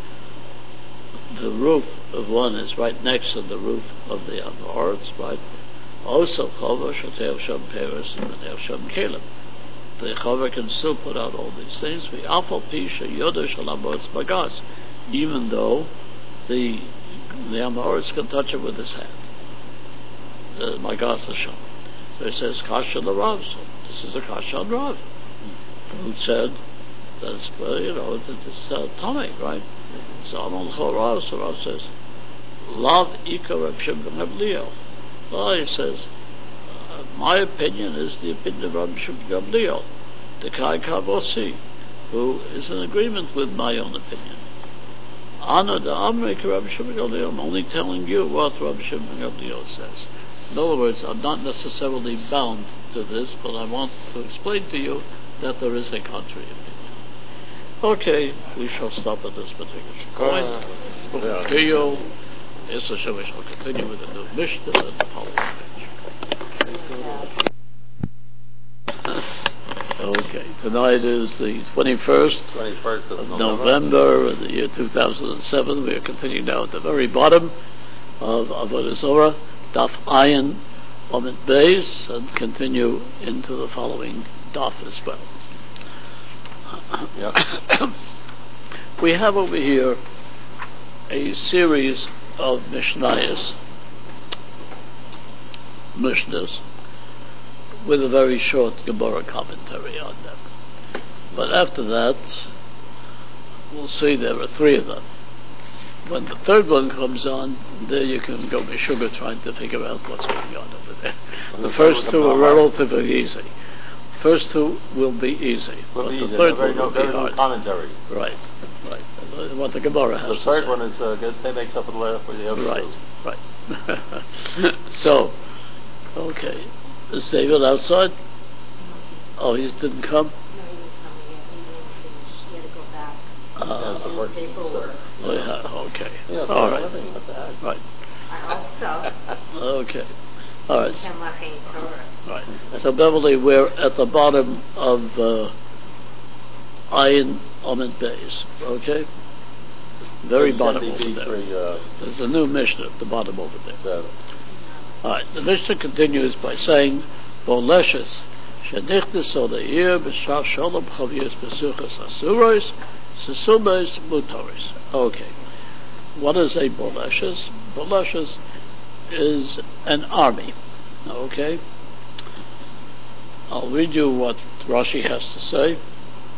The roof of one is right next to the roof of the Amoris, right? Also, chover sheter sham peres and meter sham kelim. The chover can still put out all these things. We apal pisha yoda shel Amoris bagas, even though the the Amoris can touch it with his hand. The magas sham. So it says kasha l'Rav. So this is a kasha on Rav, who said that it's, uh, you know, that it's uh, Tomei, right? So Amon Rav, so Rav says, Lav Ika Reb Shimon Gamliel. Well, he says, uh, my opinion is the opinion of Reb Shimon Gamliel, the Kai Kavosi, who is in agreement with my own opinion. Ana da Amrik Reb Shimon Gamliel, I'm only telling you what Reb Shimon Gamliel says. In other words, I'm not necessarily bound to this, but I want to explain to you that there is a contrary opinion. Okay, we shall stop at this particular point. We'll continue. Yes, we shall continue with the new Mishnah and the following page. Okay, tonight is the twenty-first, twenty-first of of November. November of the year two thousand seven. We are continuing now at the very bottom of Avodah Zorah, Daf Ayin Omid Beis, and continue into the following Daf as well. Yep. We have over here a series of Mishnayos, Mishnahs, with a very short Gemara commentary on them. But after that, we'll see there are three of them. When the third one comes on, there you can go with sugar trying to figure out what's going on over there. The first two are relatively easy. First two will be easy, Will but be the easy. third Very one no, will be very no hard. commentary. Right, right. And what the Gemara has The to third say. one is uh, good- that makes up for the last for the other Right, two. right. So, okay. Is David outside? Oh, he didn't come? No, he didn't come yet. He didn't finish. He had to go back. Uh, the work- Paperwork. oh, yeah, okay. Yeah, so All right. living with that. Right. I hope so. Okay. All right. Hashem Lachem Torah. Right. So Beverly, we're at the bottom of uh, Ayin Omid Beis. Okay. Very bottom over there. Three, uh, There's a new Mishnah at the bottom over there. seven. All right. The Mishnah continues by saying, "Boleshes shenichtes olayir b'shar shalom chaviyos besuchas asuros sesumos mutoris." Okay. What is a boleshes? Boleshes is an army. Okay. I'll read you what Rashi has to say. It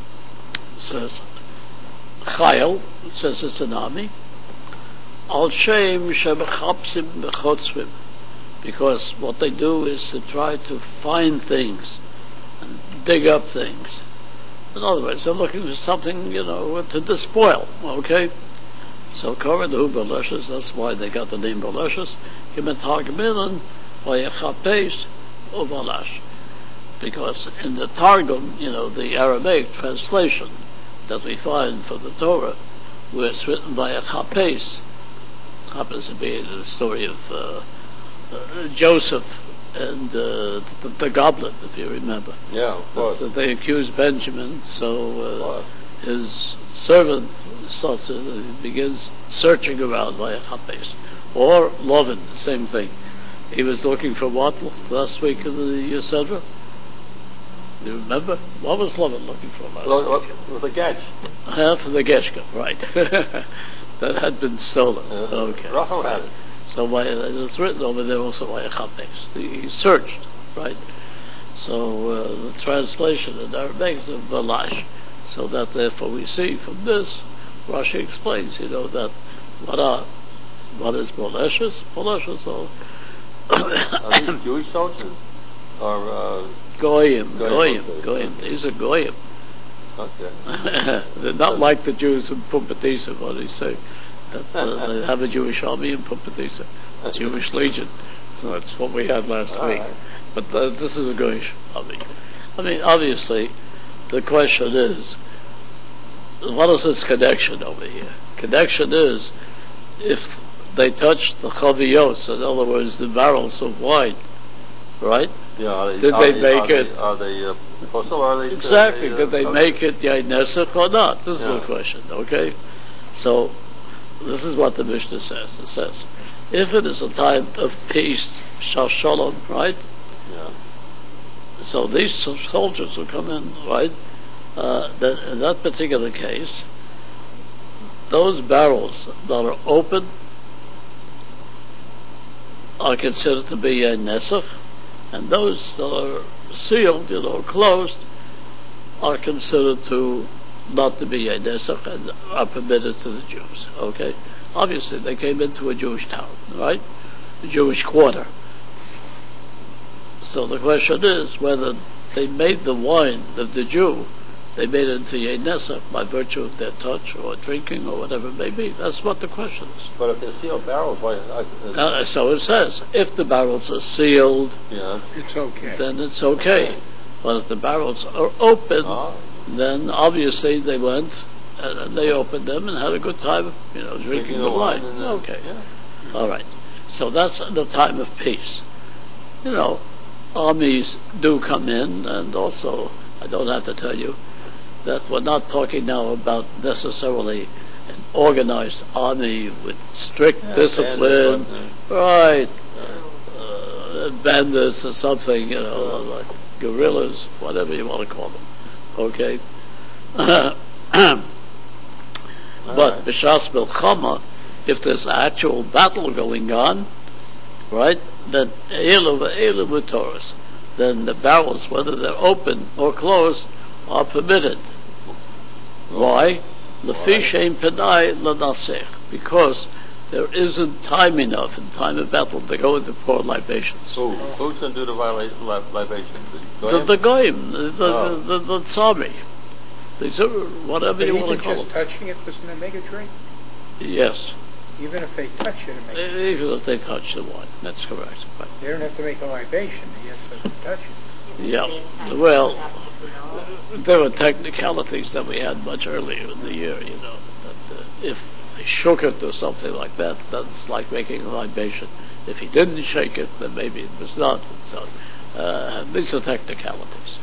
says, Chayil, it says it's an army. Al Shem Shemechapsim Bechotzvim, because what they do is to try to find things and dig up things. In other words, they're looking for something, you know, to despoil. Okay. So Koran Hu Beleshes, that's why they got the name Beleshes. Kimetagmilan Vayechapes Uvalash. Because in the Targum, you know, the Aramaic translation that we find for the Torah, where it's written by a Chapes, happens to be the story of uh, uh, Joseph and uh, the, the goblet, if you remember. Yeah, of course. That they accused Benjamin, so uh, What? his servant starts to, he begins searching around by a Chapes. Or Lovin, the same thing. He was looking for what last week in the Yosefra? You remember? What was Lovin looking for last Well, week? with the Getch. Uh, for the Geshka, right. That had been stolen. Uh, okay. Rachel had it. So by, it's written over there also by a Chapes. He searched, right? So uh, the translation in Aramaic is of Balash. So that therefore we see from this, Rashi explains, you know, that what are, what is Boleshes? Boleshes are Are these Jewish soldiers? Or, uh, Goyim, Goyim, Goyim, okay. Goyim. These are Goyim. okay. They're not like the Jews in Pumbedisa, what do you say? That, uh, they have a Jewish army in Pumbedisa, a Jewish legion. That's what we had last All week. right. But uh, this is a Goyish army. I mean, obviously, the question is, what is this connection over here? Connection is, if they touch the chaviyos, in other words, the barrels of wine, right? Yeah, are they, Did are they they make are it- They, are they uh, kosher or are they... Exactly. Are Did they uh, make it Yain Nesach or not? This Yeah. is the question, okay? So, this is what the Mishnah says. It says, if it is a time of peace, shal shalom, right? Yeah. So these soldiers will come in, right? Uh, that in that particular case, those barrels that are open are considered to be a nesach, and those that are sealed, you know, closed, are considered to not to be a nesach and are permitted to the Jews. Okay, obviously they came into a Jewish town, right? A Jewish quarter. So the question is whether they made the wine of the Jew, they made it into a nesach by virtue of their touch or drinking or whatever it may be. That's what the question is. But if they're sealed barrels, why... Uh, uh, Uh, so it says, if the barrels are sealed, yeah. It's okay. then it's okay. But if the barrels are open, Ah. then obviously they went and they opened them and had a good time, you know, drinking Drinking the the wine. wine and, uh, Okay. yeah. All right. So that's the time of peace. You know, armies do come in, and also, I don't have to tell you, that we're not talking now about necessarily an organized army with strict Yeah, discipline, bandits, right, Uh, uh, bandits or something, you know, like guerrillas, whatever you want to call them, okay? But b'shas milchama, if there's actual battle going on, right, then elu v'elu mutoros, then the barrels, whether they're open or closed, are permitted. Why? Lefi shein penai l'nasech, because there isn't time enough in time of battle to go into pour libations. Who? Who's going to do the viola- li- libations? The, the goyim, the the, Oh. the, the, the tzari, these are whatever But you want even to call just them. touching it doesn't make a drink. Yes, Even if they touch it, it makes a even if they touch the wine, that's correct. Right. They don't have to make a libation. They just have to touch it. Yeah, Same time well, as Abbas there were technicalities that we had much earlier in the year, you know, that uh, if he shook it or something like that, that's like making a libation. If he didn't shake it, then maybe it was not. So uh, these are technicalities.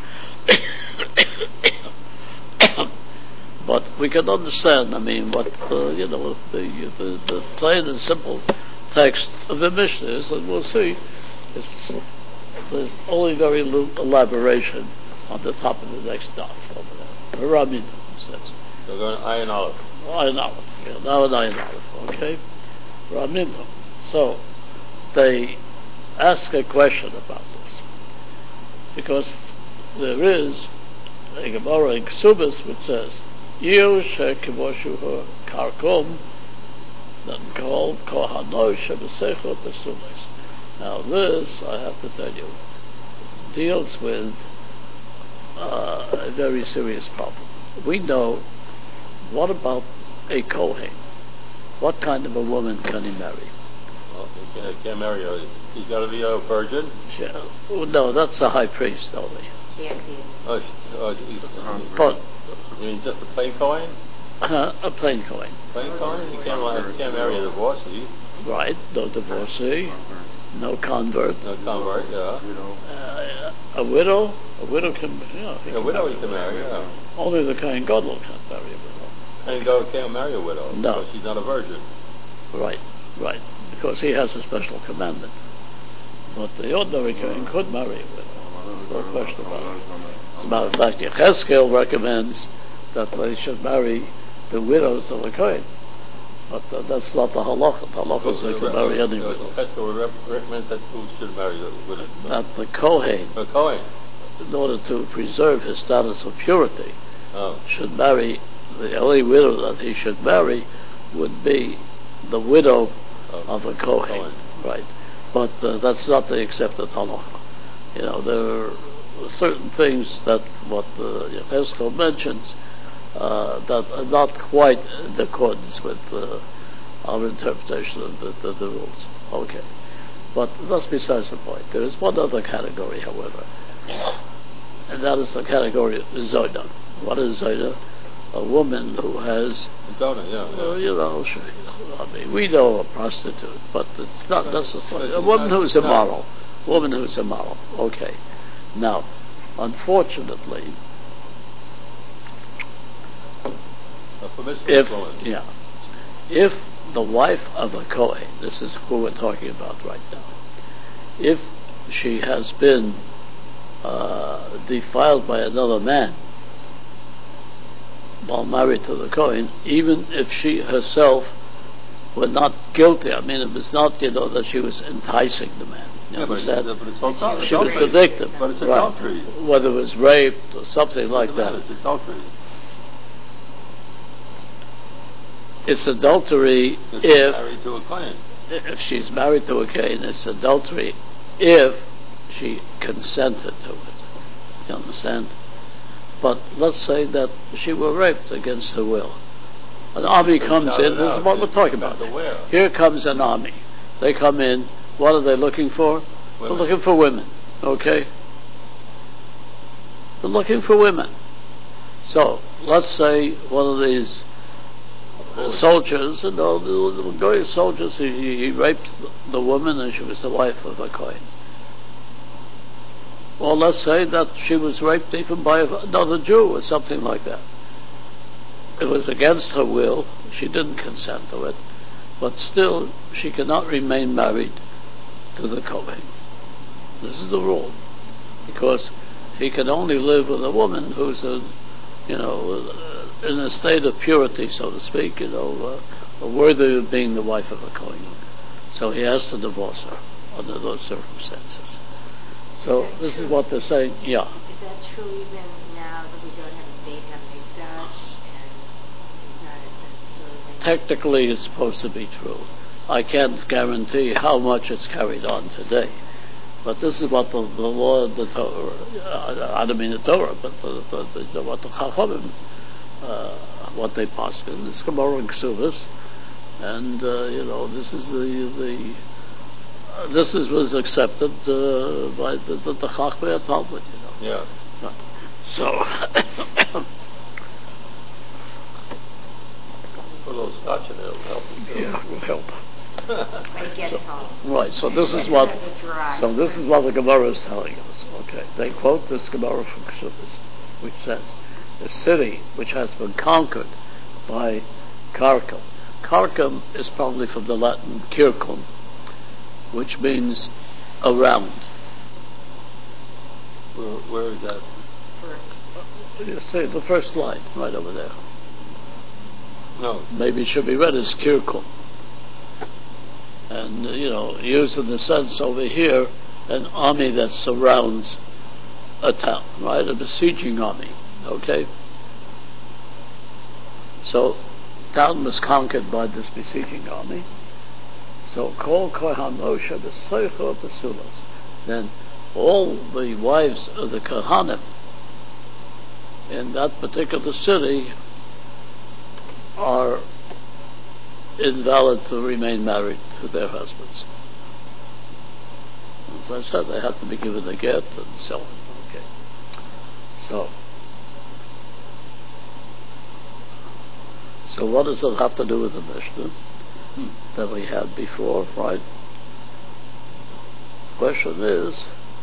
But we can understand, I mean, what, uh, you know, the, the, the plain and simple text of the Mishnah is, and we'll see. It's, there's only very little elaboration on the top of the next dot over there. Rabin says. We're going Ayin Aleph. Ayin Aleph. Yeah, now an Ayin Aleph, okay? Rabin. So, they ask a question about this. Because there is a Gemara in Ksubis which says, Yu shekivoshu karkom, then called kohanoi shebesecho besumes. Now this, I have to tell you, deals with uh, a very serious problem. We know, what about a Kohen? What kind of a woman can he marry? Well, he can't, can't marry her. He's got to be a virgin. Yeah. Well, no, that's the high priest only. can't be. Oh, sh- oh, he- But you mean just a plain Kohen? uh, a plain Kohen. Plain Kohen? You can't, you can't marry a divorcee. Right, no divorcee, no convert. No convert, yeah. Uh, a widow, a widow can, yeah. he A can widow marry you can marry, yeah. Only the Kohen Gadol can't marry a widow. And go can't marry a widow. No. Because she's not a virgin. Right, right, because he has a special commandment. But the ordinary Kohen could marry a widow, no question about it. As a matter of fact, Yechezkel recommends that they should marry the widows of the Kohen. But uh, that's not the halacha. The halacha is they can marry any widow. Yechezkel recommends that who should marry the widow. That the Kohen, A Kohen. in order to preserve his status of purity, Oh. should marry, the only widow that he should marry would be the widow of a Kohen. Kohen. Right. But uh, that's not the accepted halacha. You know, there are certain things that what uh, Yechezkel mentions uh, that are not quite in accordance with uh, our interpretation of the, the, the rules. Okay. But that's besides the point. There is one other category, however, and that is the category of Zoina. What is Zoina? A woman who has, Donor, yeah. yeah. uh, you know, she, I mean, we know a prostitute, but it's not necessarily a woman who's immoral. A woman who's immoral. Okay. Now, unfortunately, A promiscuous if woman. yeah, if the wife of a Kohen, this is who we're talking about right now, if she has been uh, defiled by another man while married to the Kohen, even if she herself were not guilty, I mean, it was not, you know, that she was enticing the man. You Yeah, but, understand? but it's also She was adultery. the victim. But it's Right. adultery. Whether it was raped or something like Doesn't matter, that. It's adultery. It's adultery If she's if married to a Kohen. if she's married to a Kohen. It's adultery if she consented to it. You understand? But let's say that she were raped against her will. An army They comes shout in. it This is out. what we're It talking about. depends on where. Here comes an army. They come in. What are they looking for? They're Women. looking for women. Okay? They're looking for women. So, let's say one of these uh, soldiers, you know, the, the going soldiers, he, he he raped the woman and she was the wife of a Kohen. Well, let's say that she was raped even by another Jew or something like that. It was against her will. She didn't consent to it. But still, she cannot remain married to the Kohen. This is the rule. Because he can only live with a woman who's, a, you know, uh, in a state of purity, so to speak, you know, uh, worthy of being the wife of a Kohen. So he has to divorce her under those circumstances. So this is what they're saying, yeah. Is that true even now that we don't have a Beit HaMikdash and it's not as necessarily... Technically it's supposed to be true. I can't guarantee how much it's carried on today. But this is what the, the law of the Torah, uh, I don't mean the Torah, but the, the, the, what the Chachamim, uh, what they posted in this Gemara in Ksubis, and uh, you know, this is the, the uh, this is was accepted uh, by the, the, the Chachmei Talmud, you know. Yeah. So, Put a little scotch in there, it'll help you too. yeah, will help. I get So- home. Right, so this is what, It's dry. so this is what the Gemara is telling us. Okay, they quote this Gemara from Ksubis, which says, the city which has been conquered by Karkum. Karkum is probably from the Latin circum, which means around. Where, where is that? First. You see the first line right over there. No. Maybe it should be read as kirkum. And, uh, you know, used in the sense over here, an army that surrounds a town, right? A besieging army, okay? So, town was conquered by this besieging army. So, Kol Kohan Moshe B'Soicho B'Sulos. Then, all the wives of the Kohanim in that particular city are invalid to remain married to their husbands. As I said, they had to be given a get and so on. Okay. So, so what does it have to do with the Mishnah Hmm. that we had before, right? Question is,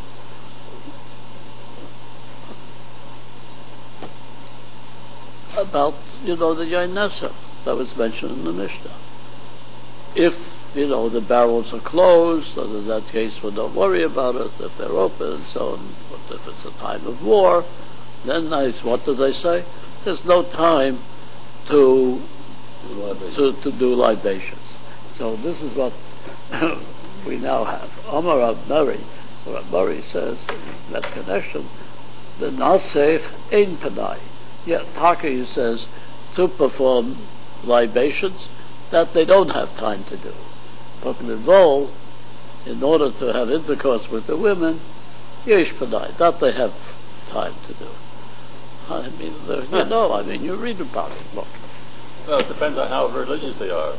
about, you know, the Yain Nesser that was mentioned in the Mishnah. If, you know, the barrels are closed, then in that case we don't worry about it. If they're open, so on. But if it's a time of war, then nice. What do they say? There's no time to to, to do libations. So this is what we now have. Amar Rab Mari. So Rab Mari says in that connection, the Nasech Ein Panai. Yeah, Taka says to perform libations that they don't have time to do. But Livol, in order to have intercourse with the women, Yesh Panai, that they have time to do. I mean, you know, I mean, you read about it. Look. Well, it depends on how religious they are.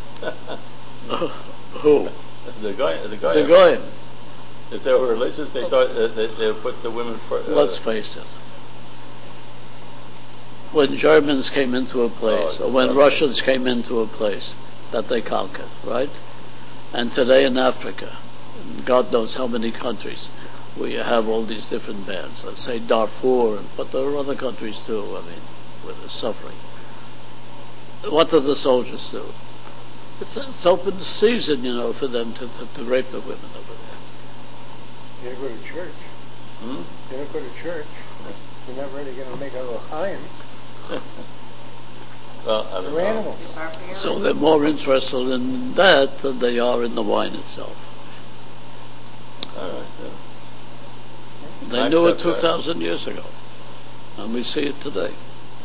Who? The guy, the guy. The Goyim. If they were religious, they thought uh, they they would put the women for. Uh, Let's face it. When Germans came into a place, Oh, or when okay. Russians came into a place that they conquered, right? And today in Africa, God knows how many countries, we have all these different bands. Let's say Darfur, but there are other countries too, I mean, where there's suffering. What do the soldiers do? It's, it's open season, you know, for them to, to, to rape the women over there. You don't go to church. Hmm? You don't go to church. You're not really going to make a l'chaim. Well, I don't They're know. animals. Barbarian. So they're more interested in that than they are in the wine itself. All right. Yeah. They I knew it accept two that. thousand years ago, and we see it today.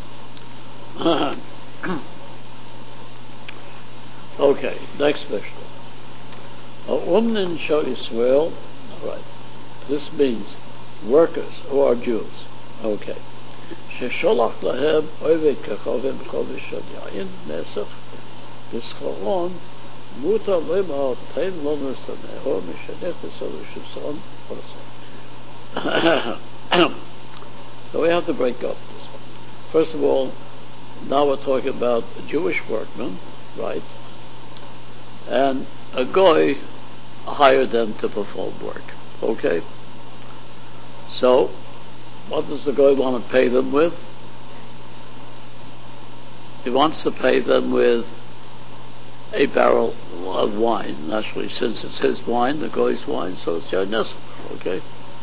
Okay, next Mishnah. A woman in Shal Yisrael, all right, this means workers who are Jews. Okay. ששולח להם עובד כחובן חובש של יין נסך בסחרון מותר לומר תן לנו סמאו משנכנס לו שבשרון פרסון. So we have to break up this one. First of all, now we're talking about a Jewish workman, right? And a goy hired them to perform work. Okay? So, what does the guy want to pay them with? He wants to pay them with a barrel of wine. Naturally, since it's his wine, the guy's wine, so it's Yain, okay?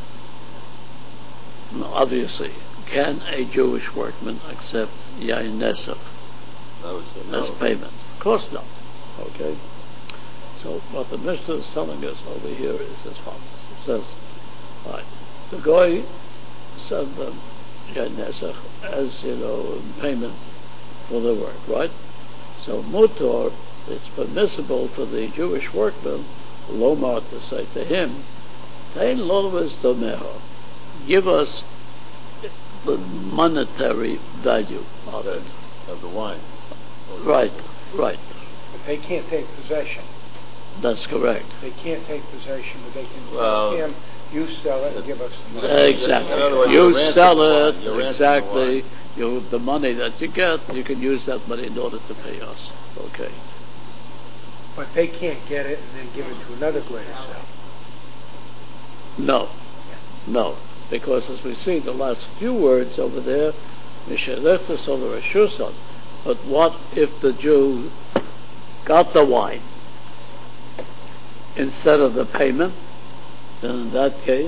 Now, obviously, can a Jewish workman accept Yain Nesef I would say no. as payment? Of course not, okay? So what the Mishnah is telling us over here is as follows. It says, right, the guy send them Yain Nesach as, you know, payment for the work, right? So mutor, it's permissible for the Jewish workman, Lomar, to say to him, Tein lomas domeho, give us the monetary value of it. Of the wine. Right, right, But they can't take possession. that's correct. They can't take possession, but they can Well- tell him You sell it and give us the money. Exactly. In other words, you you're ransoming sell the it, wine. You're ransoming the exactly. wine. You, the money that you get, you can use that money in order to pay us. Okay. But they can't get it and then give it to another goy to sell. No. No. Because as we see the last few words over there, Mishelechus over Reshuson. But what if the Jew got the wine instead of the payment? Then in that case,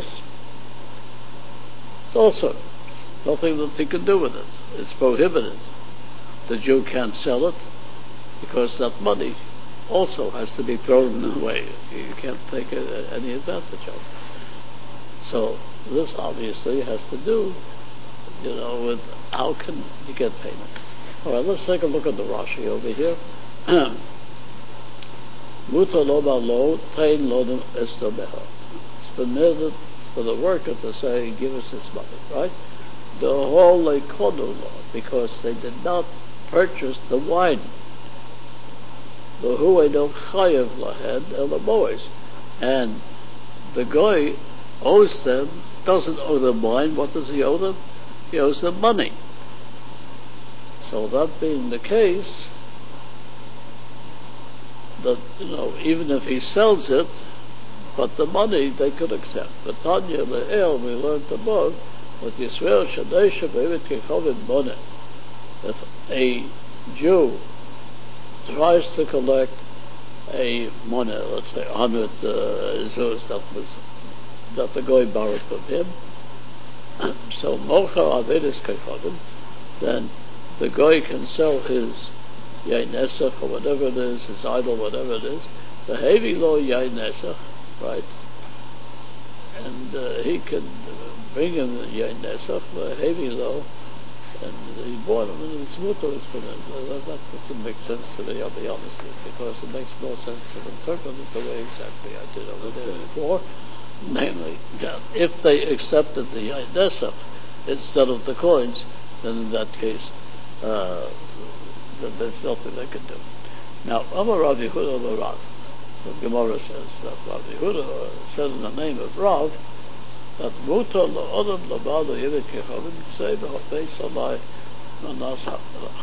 it's also nothing that he can do with it. It's prohibited. The Jew can't sell it because that money also has to be thrown away. You can't take a, any advantage of it. So this obviously has to do, you know, with how can you get payment. All right, let's take a look at the Rashi over here. Muta lo lo tain lo estabeha. It's permitted for the worker to say, give us this money, right? The whole lekodu law, because they did not purchase the wine. The huay no chayev lahed elabois, and the guy owes them, doesn't owe them wine. What does he owe them? He owes them money. So that being the case, that, you know, even if he sells it, but the money they could accept. But Tanya le'el, we learned above, that Yisrael shadesha b'evit kechovim money. If a Jew tries to collect a money, let's say a hundred uh, zuz that was that the guy borrowed from him, so mocha avedis kechovim, then the guy can sell his yain nesach or whatever it is, his idol, whatever it is, the heavy lo yain nesach, right? And uh, he can uh, bring him the yain nesach, the heavy lo, and he bought him, and it's mutter, it's for them. That, that doesn't make sense to me, I'll be honest with you, because it makes more sense to interpret it the way exactly I did over there before, namely, that if they accepted the yain nesach instead of the coins, then in that case, uh, there's nothing they can do. Now, Amar Rav Yehuda the Rav. So Gemara says that Rav Yehuda said in the name of Rav that Muta la'odam la'ba'al yivit kechavim say b'hafei salai manasa.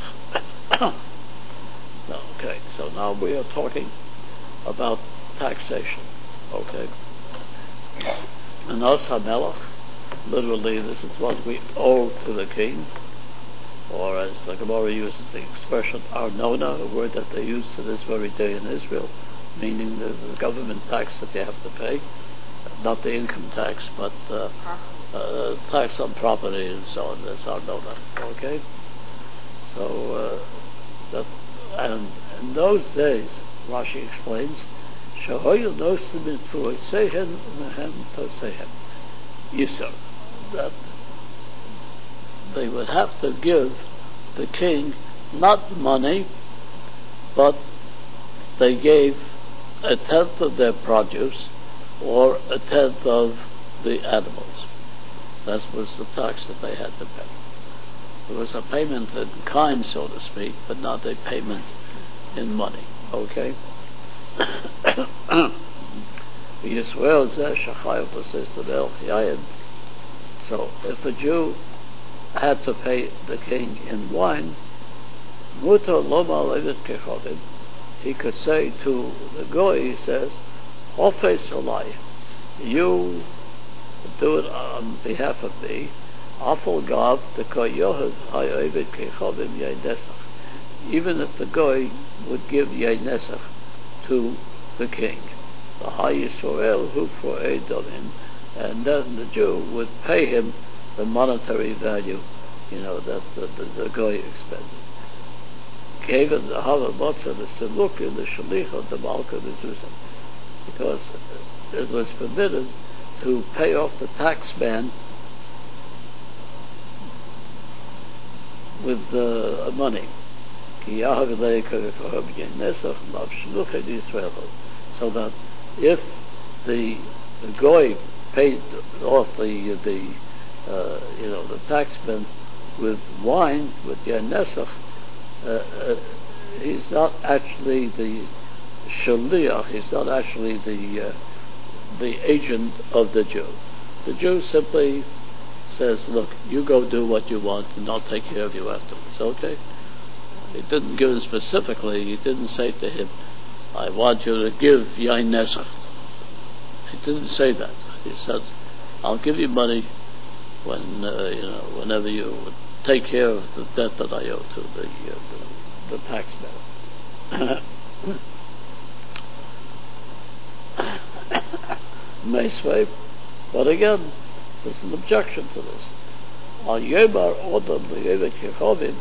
Okay, so now we are talking about taxation. Okay. Manas hamelach, literally this is what we owe to the king. Or as the Gemara uses the expression arnona, a word that they use to this very day in Israel, meaning the, the government tax that they have to pay, not the income tax, but uh, uh, tax on property and so on. That's arnona. Okay, so uh, that, and in those days, Rashi explains, shahoyu nosim sehen mehem tosehem yisur, that they would have to give the king not money, but they gave a tenth of their produce or a tenth of the animals. That was the tax that they had to pay. There was a payment in kind, so to speak, but not a payment in money. Okay? So if a Jew had to pay the king in wine, mutar loma levet kechovim, he could say to the goy, he says, Hofei salai, you do it on behalf of me, afal gav the koyohav hayovet kechovim yain nesach, even if the goy would give yain nesach to the king, the high Yisrael who for eidolim, and then the Jew would pay him the monetary value, you know, that the, the, the guy expended. Given the Hava Motzah, the Simuk in the Shalich of the Malka Mezuzah, because it was permitted to pay off the tax man with uh, money. So that if the, the goy paid off the the uh, you know the taxman with wine, with yain nesach, uh, uh, he's not actually the shaliach. He's not actually the uh, the agent of the Jew. The Jew simply says, look, you go do what you want and I'll take care of you afterwards, okay? He didn't give him specifically, he didn't say to him, I want you to give Yain Nesach. He didn't say that. He said, I'll give you money when, uh, you know, whenever you take care of the debt that I owe to the, uh, the, the taxman. Meisvei, but again, there's an objection to this. Al Yomar Odom L'Yevet Yechovim,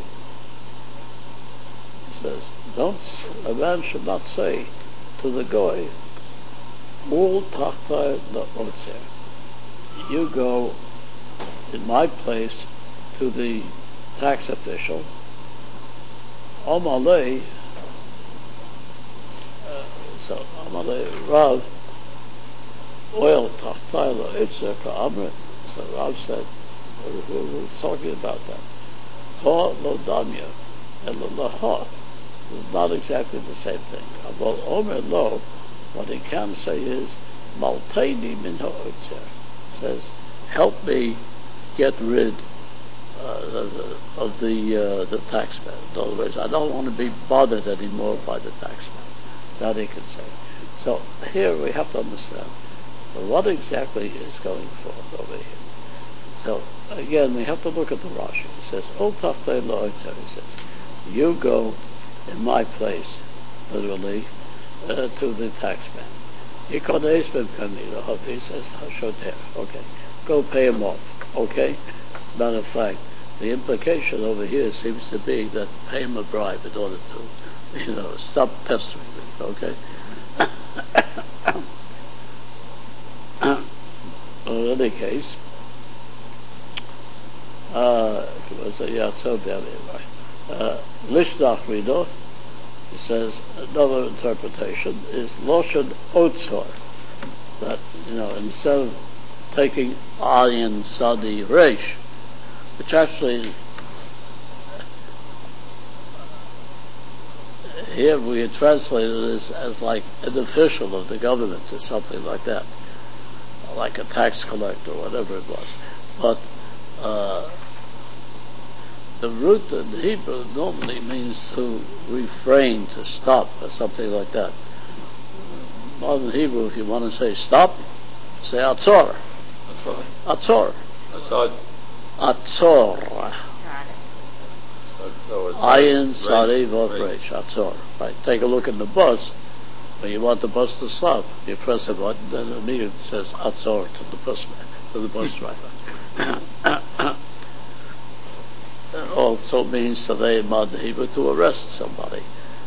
he says, don't, a man should not say to the goy, Ul Tachtai L'Otzer, you go in my place to the tax official, Amalei, uh, so Amalei Rav, oil Tachtai L'Otzer Ka'amrit. So Rav said, we were talking about that. Ha Lo Damya and Lo Ha is not exactly the same thing. About Omer Lo, what he can say is, Maltaini Min Ha'otzer, says, help me get rid uh, of the uh, the taxman. In other words, I don't want to be bothered anymore by the taxman. That he can say. So here we have to understand what exactly is going for over here. So again, we have to look at the Rashi. He says, "Ol taftei la'otzer." He says, "You go in my place, literally, uh, to the taxman." He says, "Hashoter." Okay, go pay him off. Okay. As a matter of fact, the implication over here seems to be that pay him a bribe in order to, you know, stop pestering me. Okay. In any case, uh, Lishnach Rido, he says another interpretation is Loshen Otzor, that, you know, instead of taking Ayin Sadi Reish, which actually here we had translated as, as like an official of the government or something like that, like a tax collector or whatever it was. But uh, the root in Hebrew normally means to refrain, to stop, or something like that. Modern Hebrew, if you want to say stop, say atzor. Atzor. Atzor. Asad. Atzor. So it's Ayin Sari right. Vovresh. Atzor. Right. Take a look at the bus. When you want the bus to stop, you press a button, then it immediately says Atzor to the bus to the bus driver. It also means today in modern Hebrew to arrest somebody.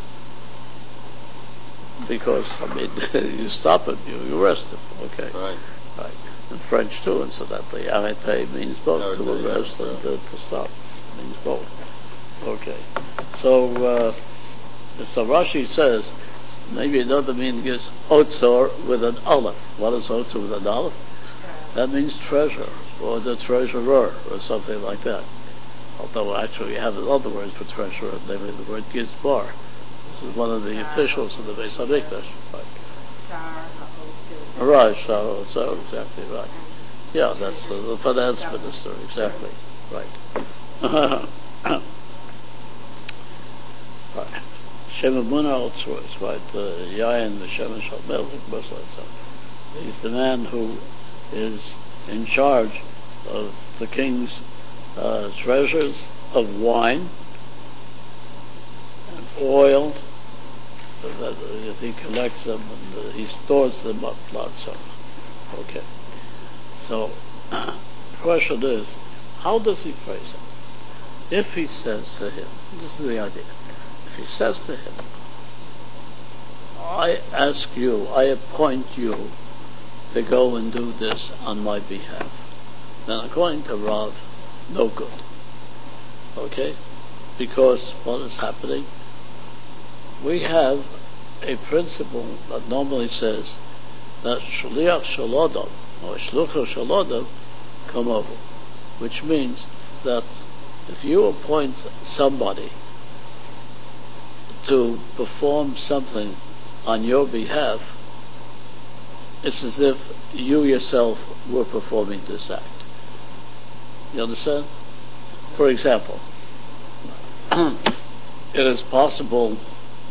Because, I mean, you stop him, you arrest him, okay? Right. Right. In French too, incidentally, arrêter means both, to Arrêter, arrest yeah, and yeah. to, to stop. Means both. Okay. So, uh, so Rashi says, maybe another meaning is Otzor with an Aleph. What is Otzor with an Aleph? That means treasure, or the treasurer, or something like that. Although actually you have other words for treasurer, namely the word Gizbar. This is one of the officials of the Beis HaMikdash. Right, right so, so exactly right. Yeah, that's uh, the finance minister, exactly. Right. Right. Shemamuna Otzros, right? Uh, Yain, the Shemesh HaMelech, he's the man who is in charge of the king's uh, treasures of wine and oil. So that uh, he collects them and uh, he stores them up, not so. Okay. So the question is, how does he phrase it? If he says to him, this is the idea. If he says to him, I ask you, I appoint you to go and do this on my behalf, then according to Rav, no good. Okay? Because what is happening? We have a principle that normally says that Shliach Shalodam or Shlucha Shalodam come over, which means that if you appoint somebody to perform something on your behalf, it's as if you yourself were performing this act. You understand? For example, it is possible,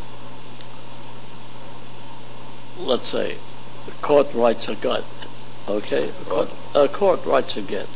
let's say, the court writes a get, okay? A court, a court writes a get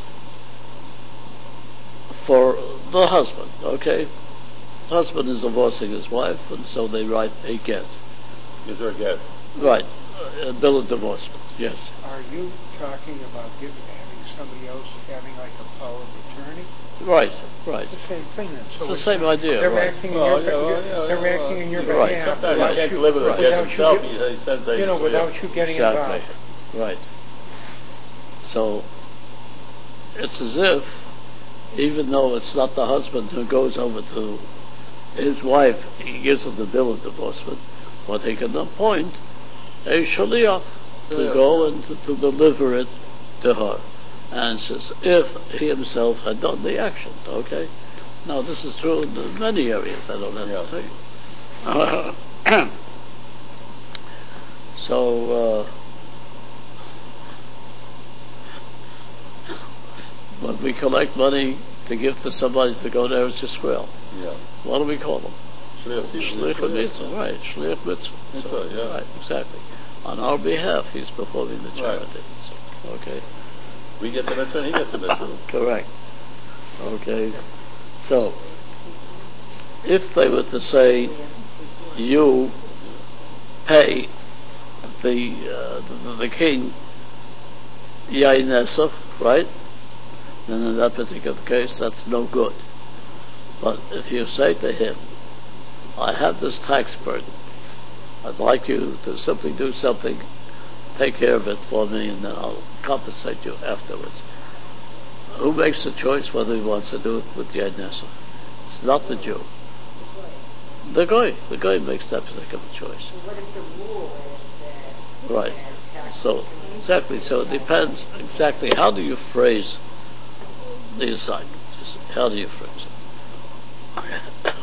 for the husband, okay? The husband is divorcing his wife, and so they write a get. Is there a get? Right, a bill of divorcement, yes. Are you talking about giving, having somebody else having like a power of attorney? Right, right. It's the same thing then. So It's the same idea, They're right. acting in Oh, your, yeah, well, you're- yeah, they're yeah, acting in your right. behalf. Sometimes without you can't you- live with a get without himself. you He, get- he sends a You know, without you getting Exactly. involved. Right. So, it's as if, even though it's not the husband who goes over to his wife, he gives her the bill of divorcement, but he can appoint a shaliach to Yeah. go and to, to deliver it to her. And it's as if he himself had done the action, okay? Now, this is true in many areas, I don't have Yeah. to tell you. So, uh, when we collect money to give to somebody to go there, it's just well. Yeah. What do we call them? Shliach Shliach Tzibur. mitzvah, right? Shliach mitzvah. Mitzvah, So, yeah. Right, exactly. On our behalf, he's performing the charity. So, okay, We get the mitzvah and he gets the mitzvah. correct. Okay, so if they were to say you pay the uh, the, the king yain esef, right? Then in that particular case, that's no good. But if you say to him, I have this tax burden, I'd like you to simply do something, take care of it for me, and then I'll compensate you afterwards. Who makes the choice whether he wants to do it with yain esef? It's not the Jew. The guy, the guy makes that particular choice. What if the rule is that Right. tax So, exactly. So it depends exactly how do you phrase the assignment. Just how do you phrase it?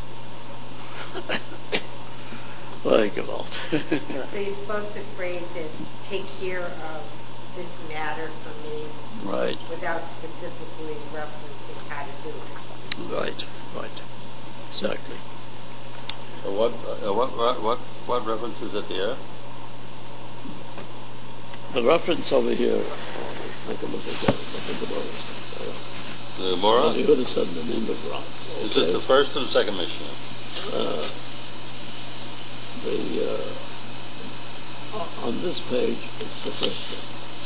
Well, Gewalt. So you're supposed to phrase it, take care of this matter for me, Right, without specifically referencing how to do it. right, right. Exactly. Uh, what, uh, what, what, what, what reference is it there? The reference over here, let's take a look at that. Look at the bonus. The Gemara? You would have said the name of Ron. Is it the first or the second Mishnah? Uh, the uh, on this page, it's the first one.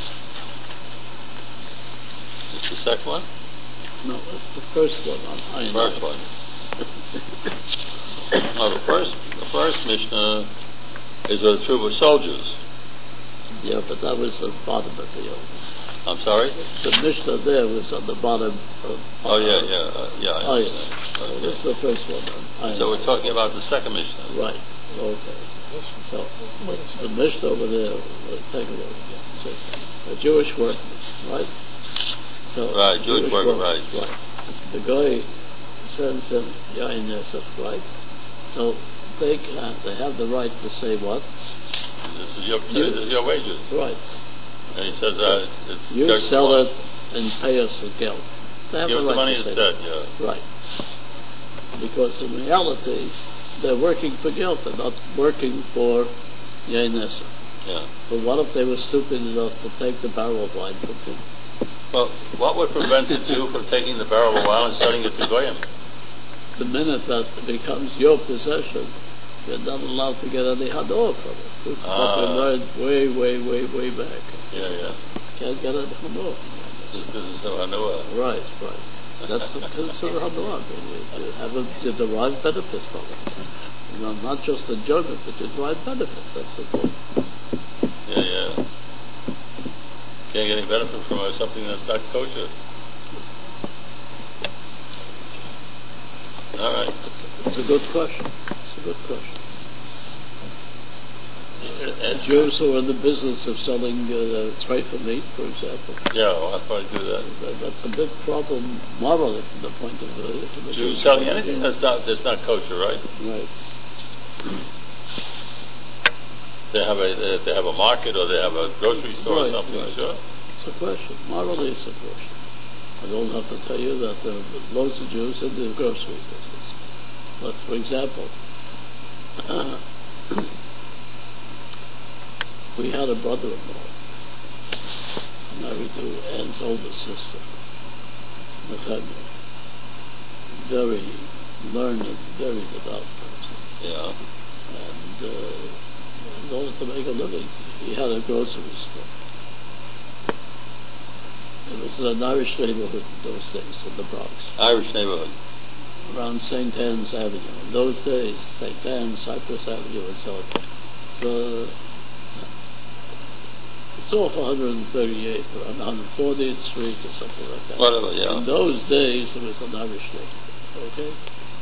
It's the second one? No, it's the first one on Ayin. First one. No, the first, the first Mishnah is with the troop of soldiers. Yeah, but that was the bottom of the old. I'm sorry? The Mishnah there was on the bottom of. Oh, yeah, yeah, uh, yeah. I Oh, yeah. understand. So Okay. this is the first one on Ayin. So we're talking about the second Mishnah. Right. Okay. So the Mishnah over there, let's take a look again. So, a Jewish workman, right? So Right, Jewish worker, workman, right. Right. The guy sends him yain esef, right? So they can, they have the right to say what? This is your, You- this is your wages. Right. And he says, uh, it's, it's You Dirk sell Bond. it and pay us the geld. They have Give the us the right money to say instead, that. yeah. Right. Because in reality, they're working for geld. They're not working for yain esef. Yeah. But what if they were stupid enough to take the barrel of wine from him? Well, what would prevent the Jew from taking the barrel of wine and selling it to Goyim? The minute that it becomes your possession, you're not allowed to get any hador from it. This is what we Ah. learned way, way, way, way back. Yeah, yeah. Can't get any hador. This, this is so Hanua. Right, right. That's the consider hador. You, you have a, you derive benefit from it. You know, not just enjoyment, but you derive benefit. That's the point. Yeah, yeah. Can't get any benefit from uh, something that's not kosher. All right. It's, it's a good question. It's a good question. And, Jews who are in the business of selling uh, treifa meat, for example, yeah, well, I'll probably do that. that, that's a big problem morally from the point of view. from the Jews Jewish selling point of anything view. that's not that's not kosher, right? Right. they have a they have a market or they have a grocery store Right, or something. right. Sure. It's a question. Morally, it's a question. I don't have to tell you that there are loads of Jews in the grocery business. But for example, uh, we had a brother-in-law married to Anne's older sister, Nathaniel. Very learned, very devout person. Yeah. And uh, in order to make a living, he had a grocery store. It was in an Irish neighborhood in those days, in the Bronx, Irish neighborhood. around Saint Anne's Avenue. In those days, Saint Anne's, Cypress Avenue, and so on. So, it's off one hundred thirty-eighth, around one hundred fortieth Street or something like that. Whatever, yeah. In those days, it was an Irish neighborhood, okay?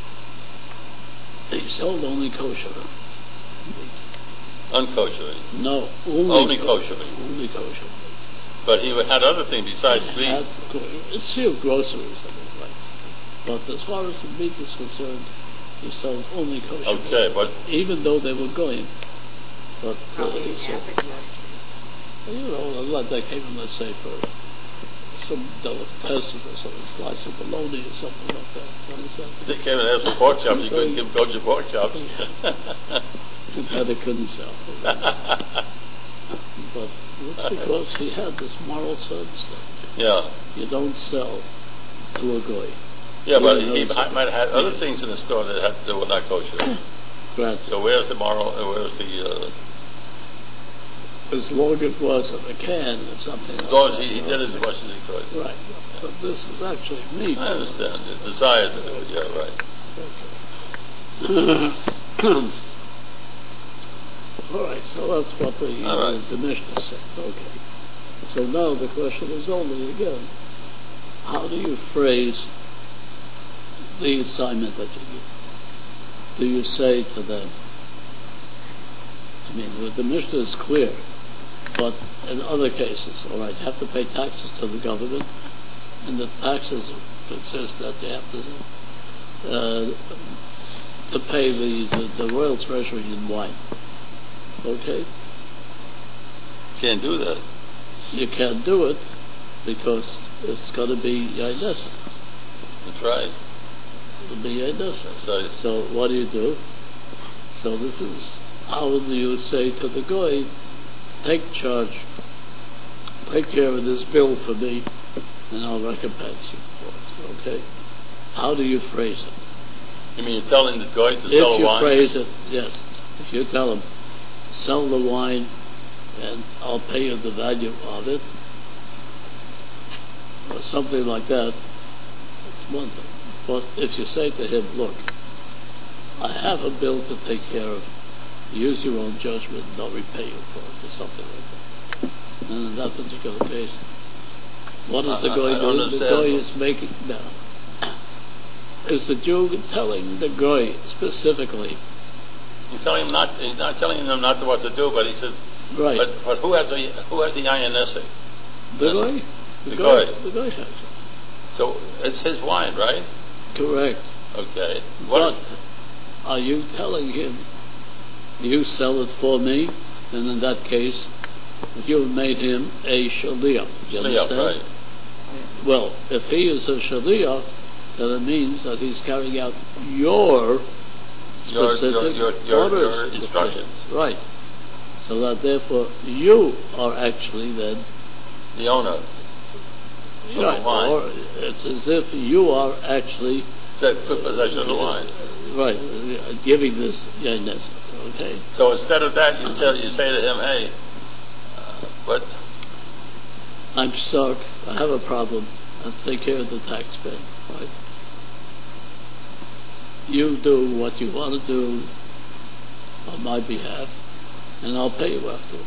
He sold only kosher meat. Unkosher. No, only, Only ko- kosher meat. Only kosher meat. But he had other things besides Had meat. gro- It's still groceries, I mean, right? But as far as the meat is concerned, he sold only kosher Okay, meat. but Even though they were going. But, uh, Probably didn't so, have it yet. you know, like they came in, let's say, for some delicatessen or something, slice of bologna or something like that. You understand? they came and asked for pork chops. You couldn't give kosher pork chops. That they couldn't sell. But it's because he had this moral sense that Yeah. you don't sell to a goy. Yeah, but Really he knows might it. might have had other things in the store that had that were not kosher. Granted. So where's the moral? uh, Where's the? Uh, As long as it was in a can or something as like long as that, he, he you did know. as much as he could. Right. But this is actually meat. I understand. The desire to do it. Yeah, right. All right, so that's what the, All uh, right. the Mishnah said. Okay. So now the question is only again, how do you phrase the assignment that you give? Do you say to them, I mean, the- the Mishnah is clear, but in other cases, all right, you have to pay taxes to the government, and the taxes consist that you have to uh, to pay the, the, the royal treasury in wine. Okay? Can't do that. You can't do it because it's going to be Yainesa. That's right. It'll be Yainesa. So So what do you do? So this is, how do you say to the goy, take charge, take care of this bill for me, and I'll recompense you for it. Okay? How do you phrase it? you mean you're telling the guy to If sell you wine? phrase it, yes. If you tell him, sell the wine and I'll pay you the value of it, or something like that, it's one thing. But if you say to him, look, I have a bill to take care of, use your own judgment and I'll repay you for it, or something like that. And in that particular case, what is the I- I- guy I don't doing? The understand. guy is making, now, is the Jew telling the guy specifically, He's telling him not. He's not telling him not to what to do, but he says. right, But, but who has the who has the ayin essay? the guy, The the guy. guy, the guy has it. So it's his wine, right? Correct. Okay. What But is, are you telling him, you sell it for me, and in that case, you made him a shaliach. You yeah, understand? right. Well, if he is a shaliach, then it means that he's carrying out your Your, specific your, your, your, orders. your instructions. Right. So that therefore you are actually then, The owner. the right, wine. or it's as if you are actually Said took possession of the wine. right, uh, giving this yainess. Okay. So instead of that, you tell you say to him, hey, uh, what? I'm stuck. I have a problem. I'll take care of the tax bill. Right? You do what you want to do on my behalf, and I'll pay you afterwards.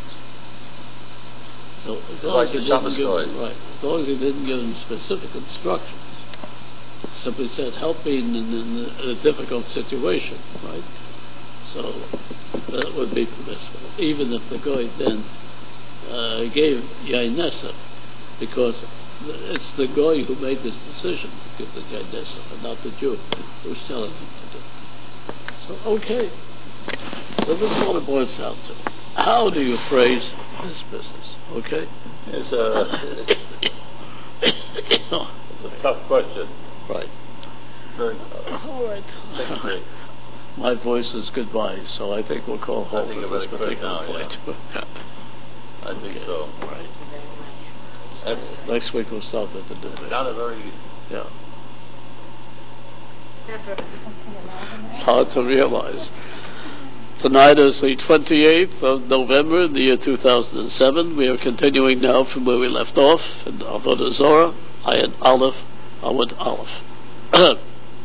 So as long Like as you the didn't Shabbos give guy. him, right, as long as you didn't give him specific instructions, simply said, help me in, in, in a difficult situation, right? So that would be permissible, even if the guy then uh, gave Yainesa, because it's the guy who made this decision to give the Yainesa, and not the Jew who's telling him to do it. So, okay. So this is what it boils down to. how do you phrase this business? Okay? It's a, it's a tough question. Right. Very tough. All right. Thank you. My voice is goodbye, so I think we'll call halt think at I this better quit particular now, point. I think so. Right. That's Next week we'll start with the division. not a very, Yeah. Separate. It's hard to realize. Tonight is the twenty-eighth of November in the year two thousand seven. We are continuing now from where we left off in Avodah Zorah, Ayat Aleph, Awad Aleph.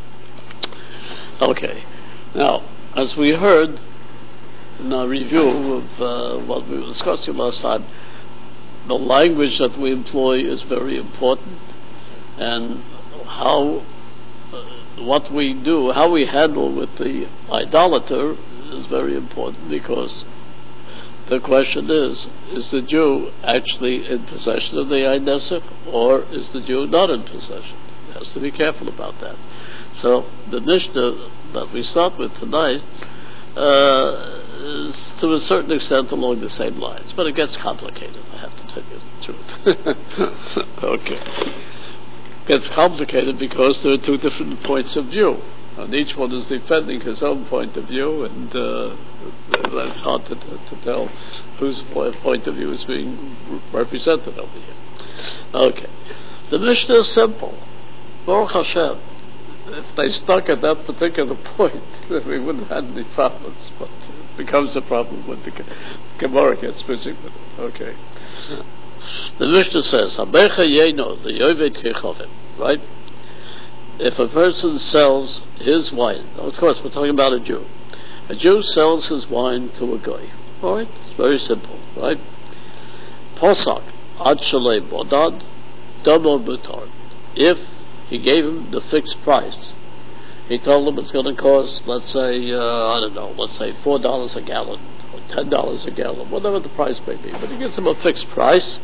Okay. Now, as we heard in our review of uh, what we were discussing last time, the language that we employ is very important, and how uh, what we do, how we handle with the idolater is very important, because the question is, is the Jew actually in possession of the Ein Nesach, or is the Jew not in possession? He has to be careful about that. So the Mishnah that we start with tonight uh, is to a certain extent along the same lines, but it gets complicated, I have to tell you the truth. Okay. It gets complicated because there are two different points of view, and each one is defending his own point of view, and uh, it's hard to, to tell whose point of view is being represented over here. Okay. The Mishnah is simple. Baruch Hashem. If they stuck at that particular point, then we wouldn't have any problems, but it becomes a problem when the Gemara gets busy with it. Okay. The Mishnah says, Habecha Yeno, the Yovet Kechovim, right? If a person sells his wine, of course we're talking about a Jew. A Jew sells his wine to a guy. Alright? It's very simple, right? Posak, Ad Shalei Bodad, Domo Butar. If he gave him the fixed price, he told him it's going to cost, let's say, uh, I don't know, let's say four dollars a gallon, or ten dollars a gallon, whatever the price may be. But he gives him a fixed price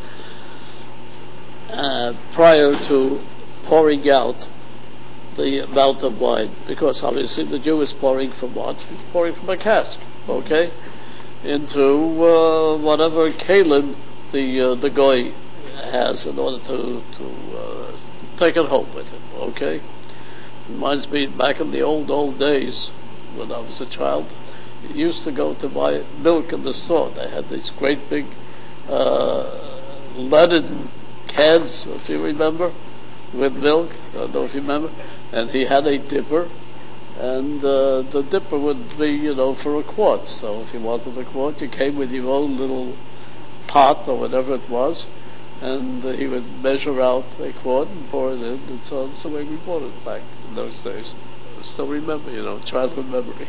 uh, prior to pouring out the amount of wine, because obviously the Jew is pouring from what? He's pouring from a cask, okay, into uh, whatever kalim the uh, the goy has in order to to uh, take it home with him, okay? Reminds me back in the old old days when I was a child, I used to go to buy milk in the store. They had these great big uh, leaded cans, if you remember, with milk. I don't know if you remember. And he had a dipper, and uh, the dipper would be, you know, for a quart. So if you wanted a quart, you came with your own little pot or whatever it was, and uh, he would measure out a quart and pour it in, and so that's the way we bought it back in those days. I still remember, you know, childhood memory.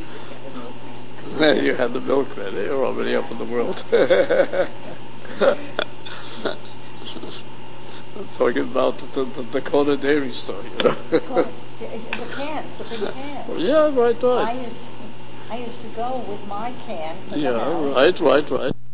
You had the milkman, you were already up in the world. I'm talking about the, the, the Kona Dairy store, you know. The cans, the big cans. Yeah, right, right. I used, I used to go with my can. Yeah, right, right, right.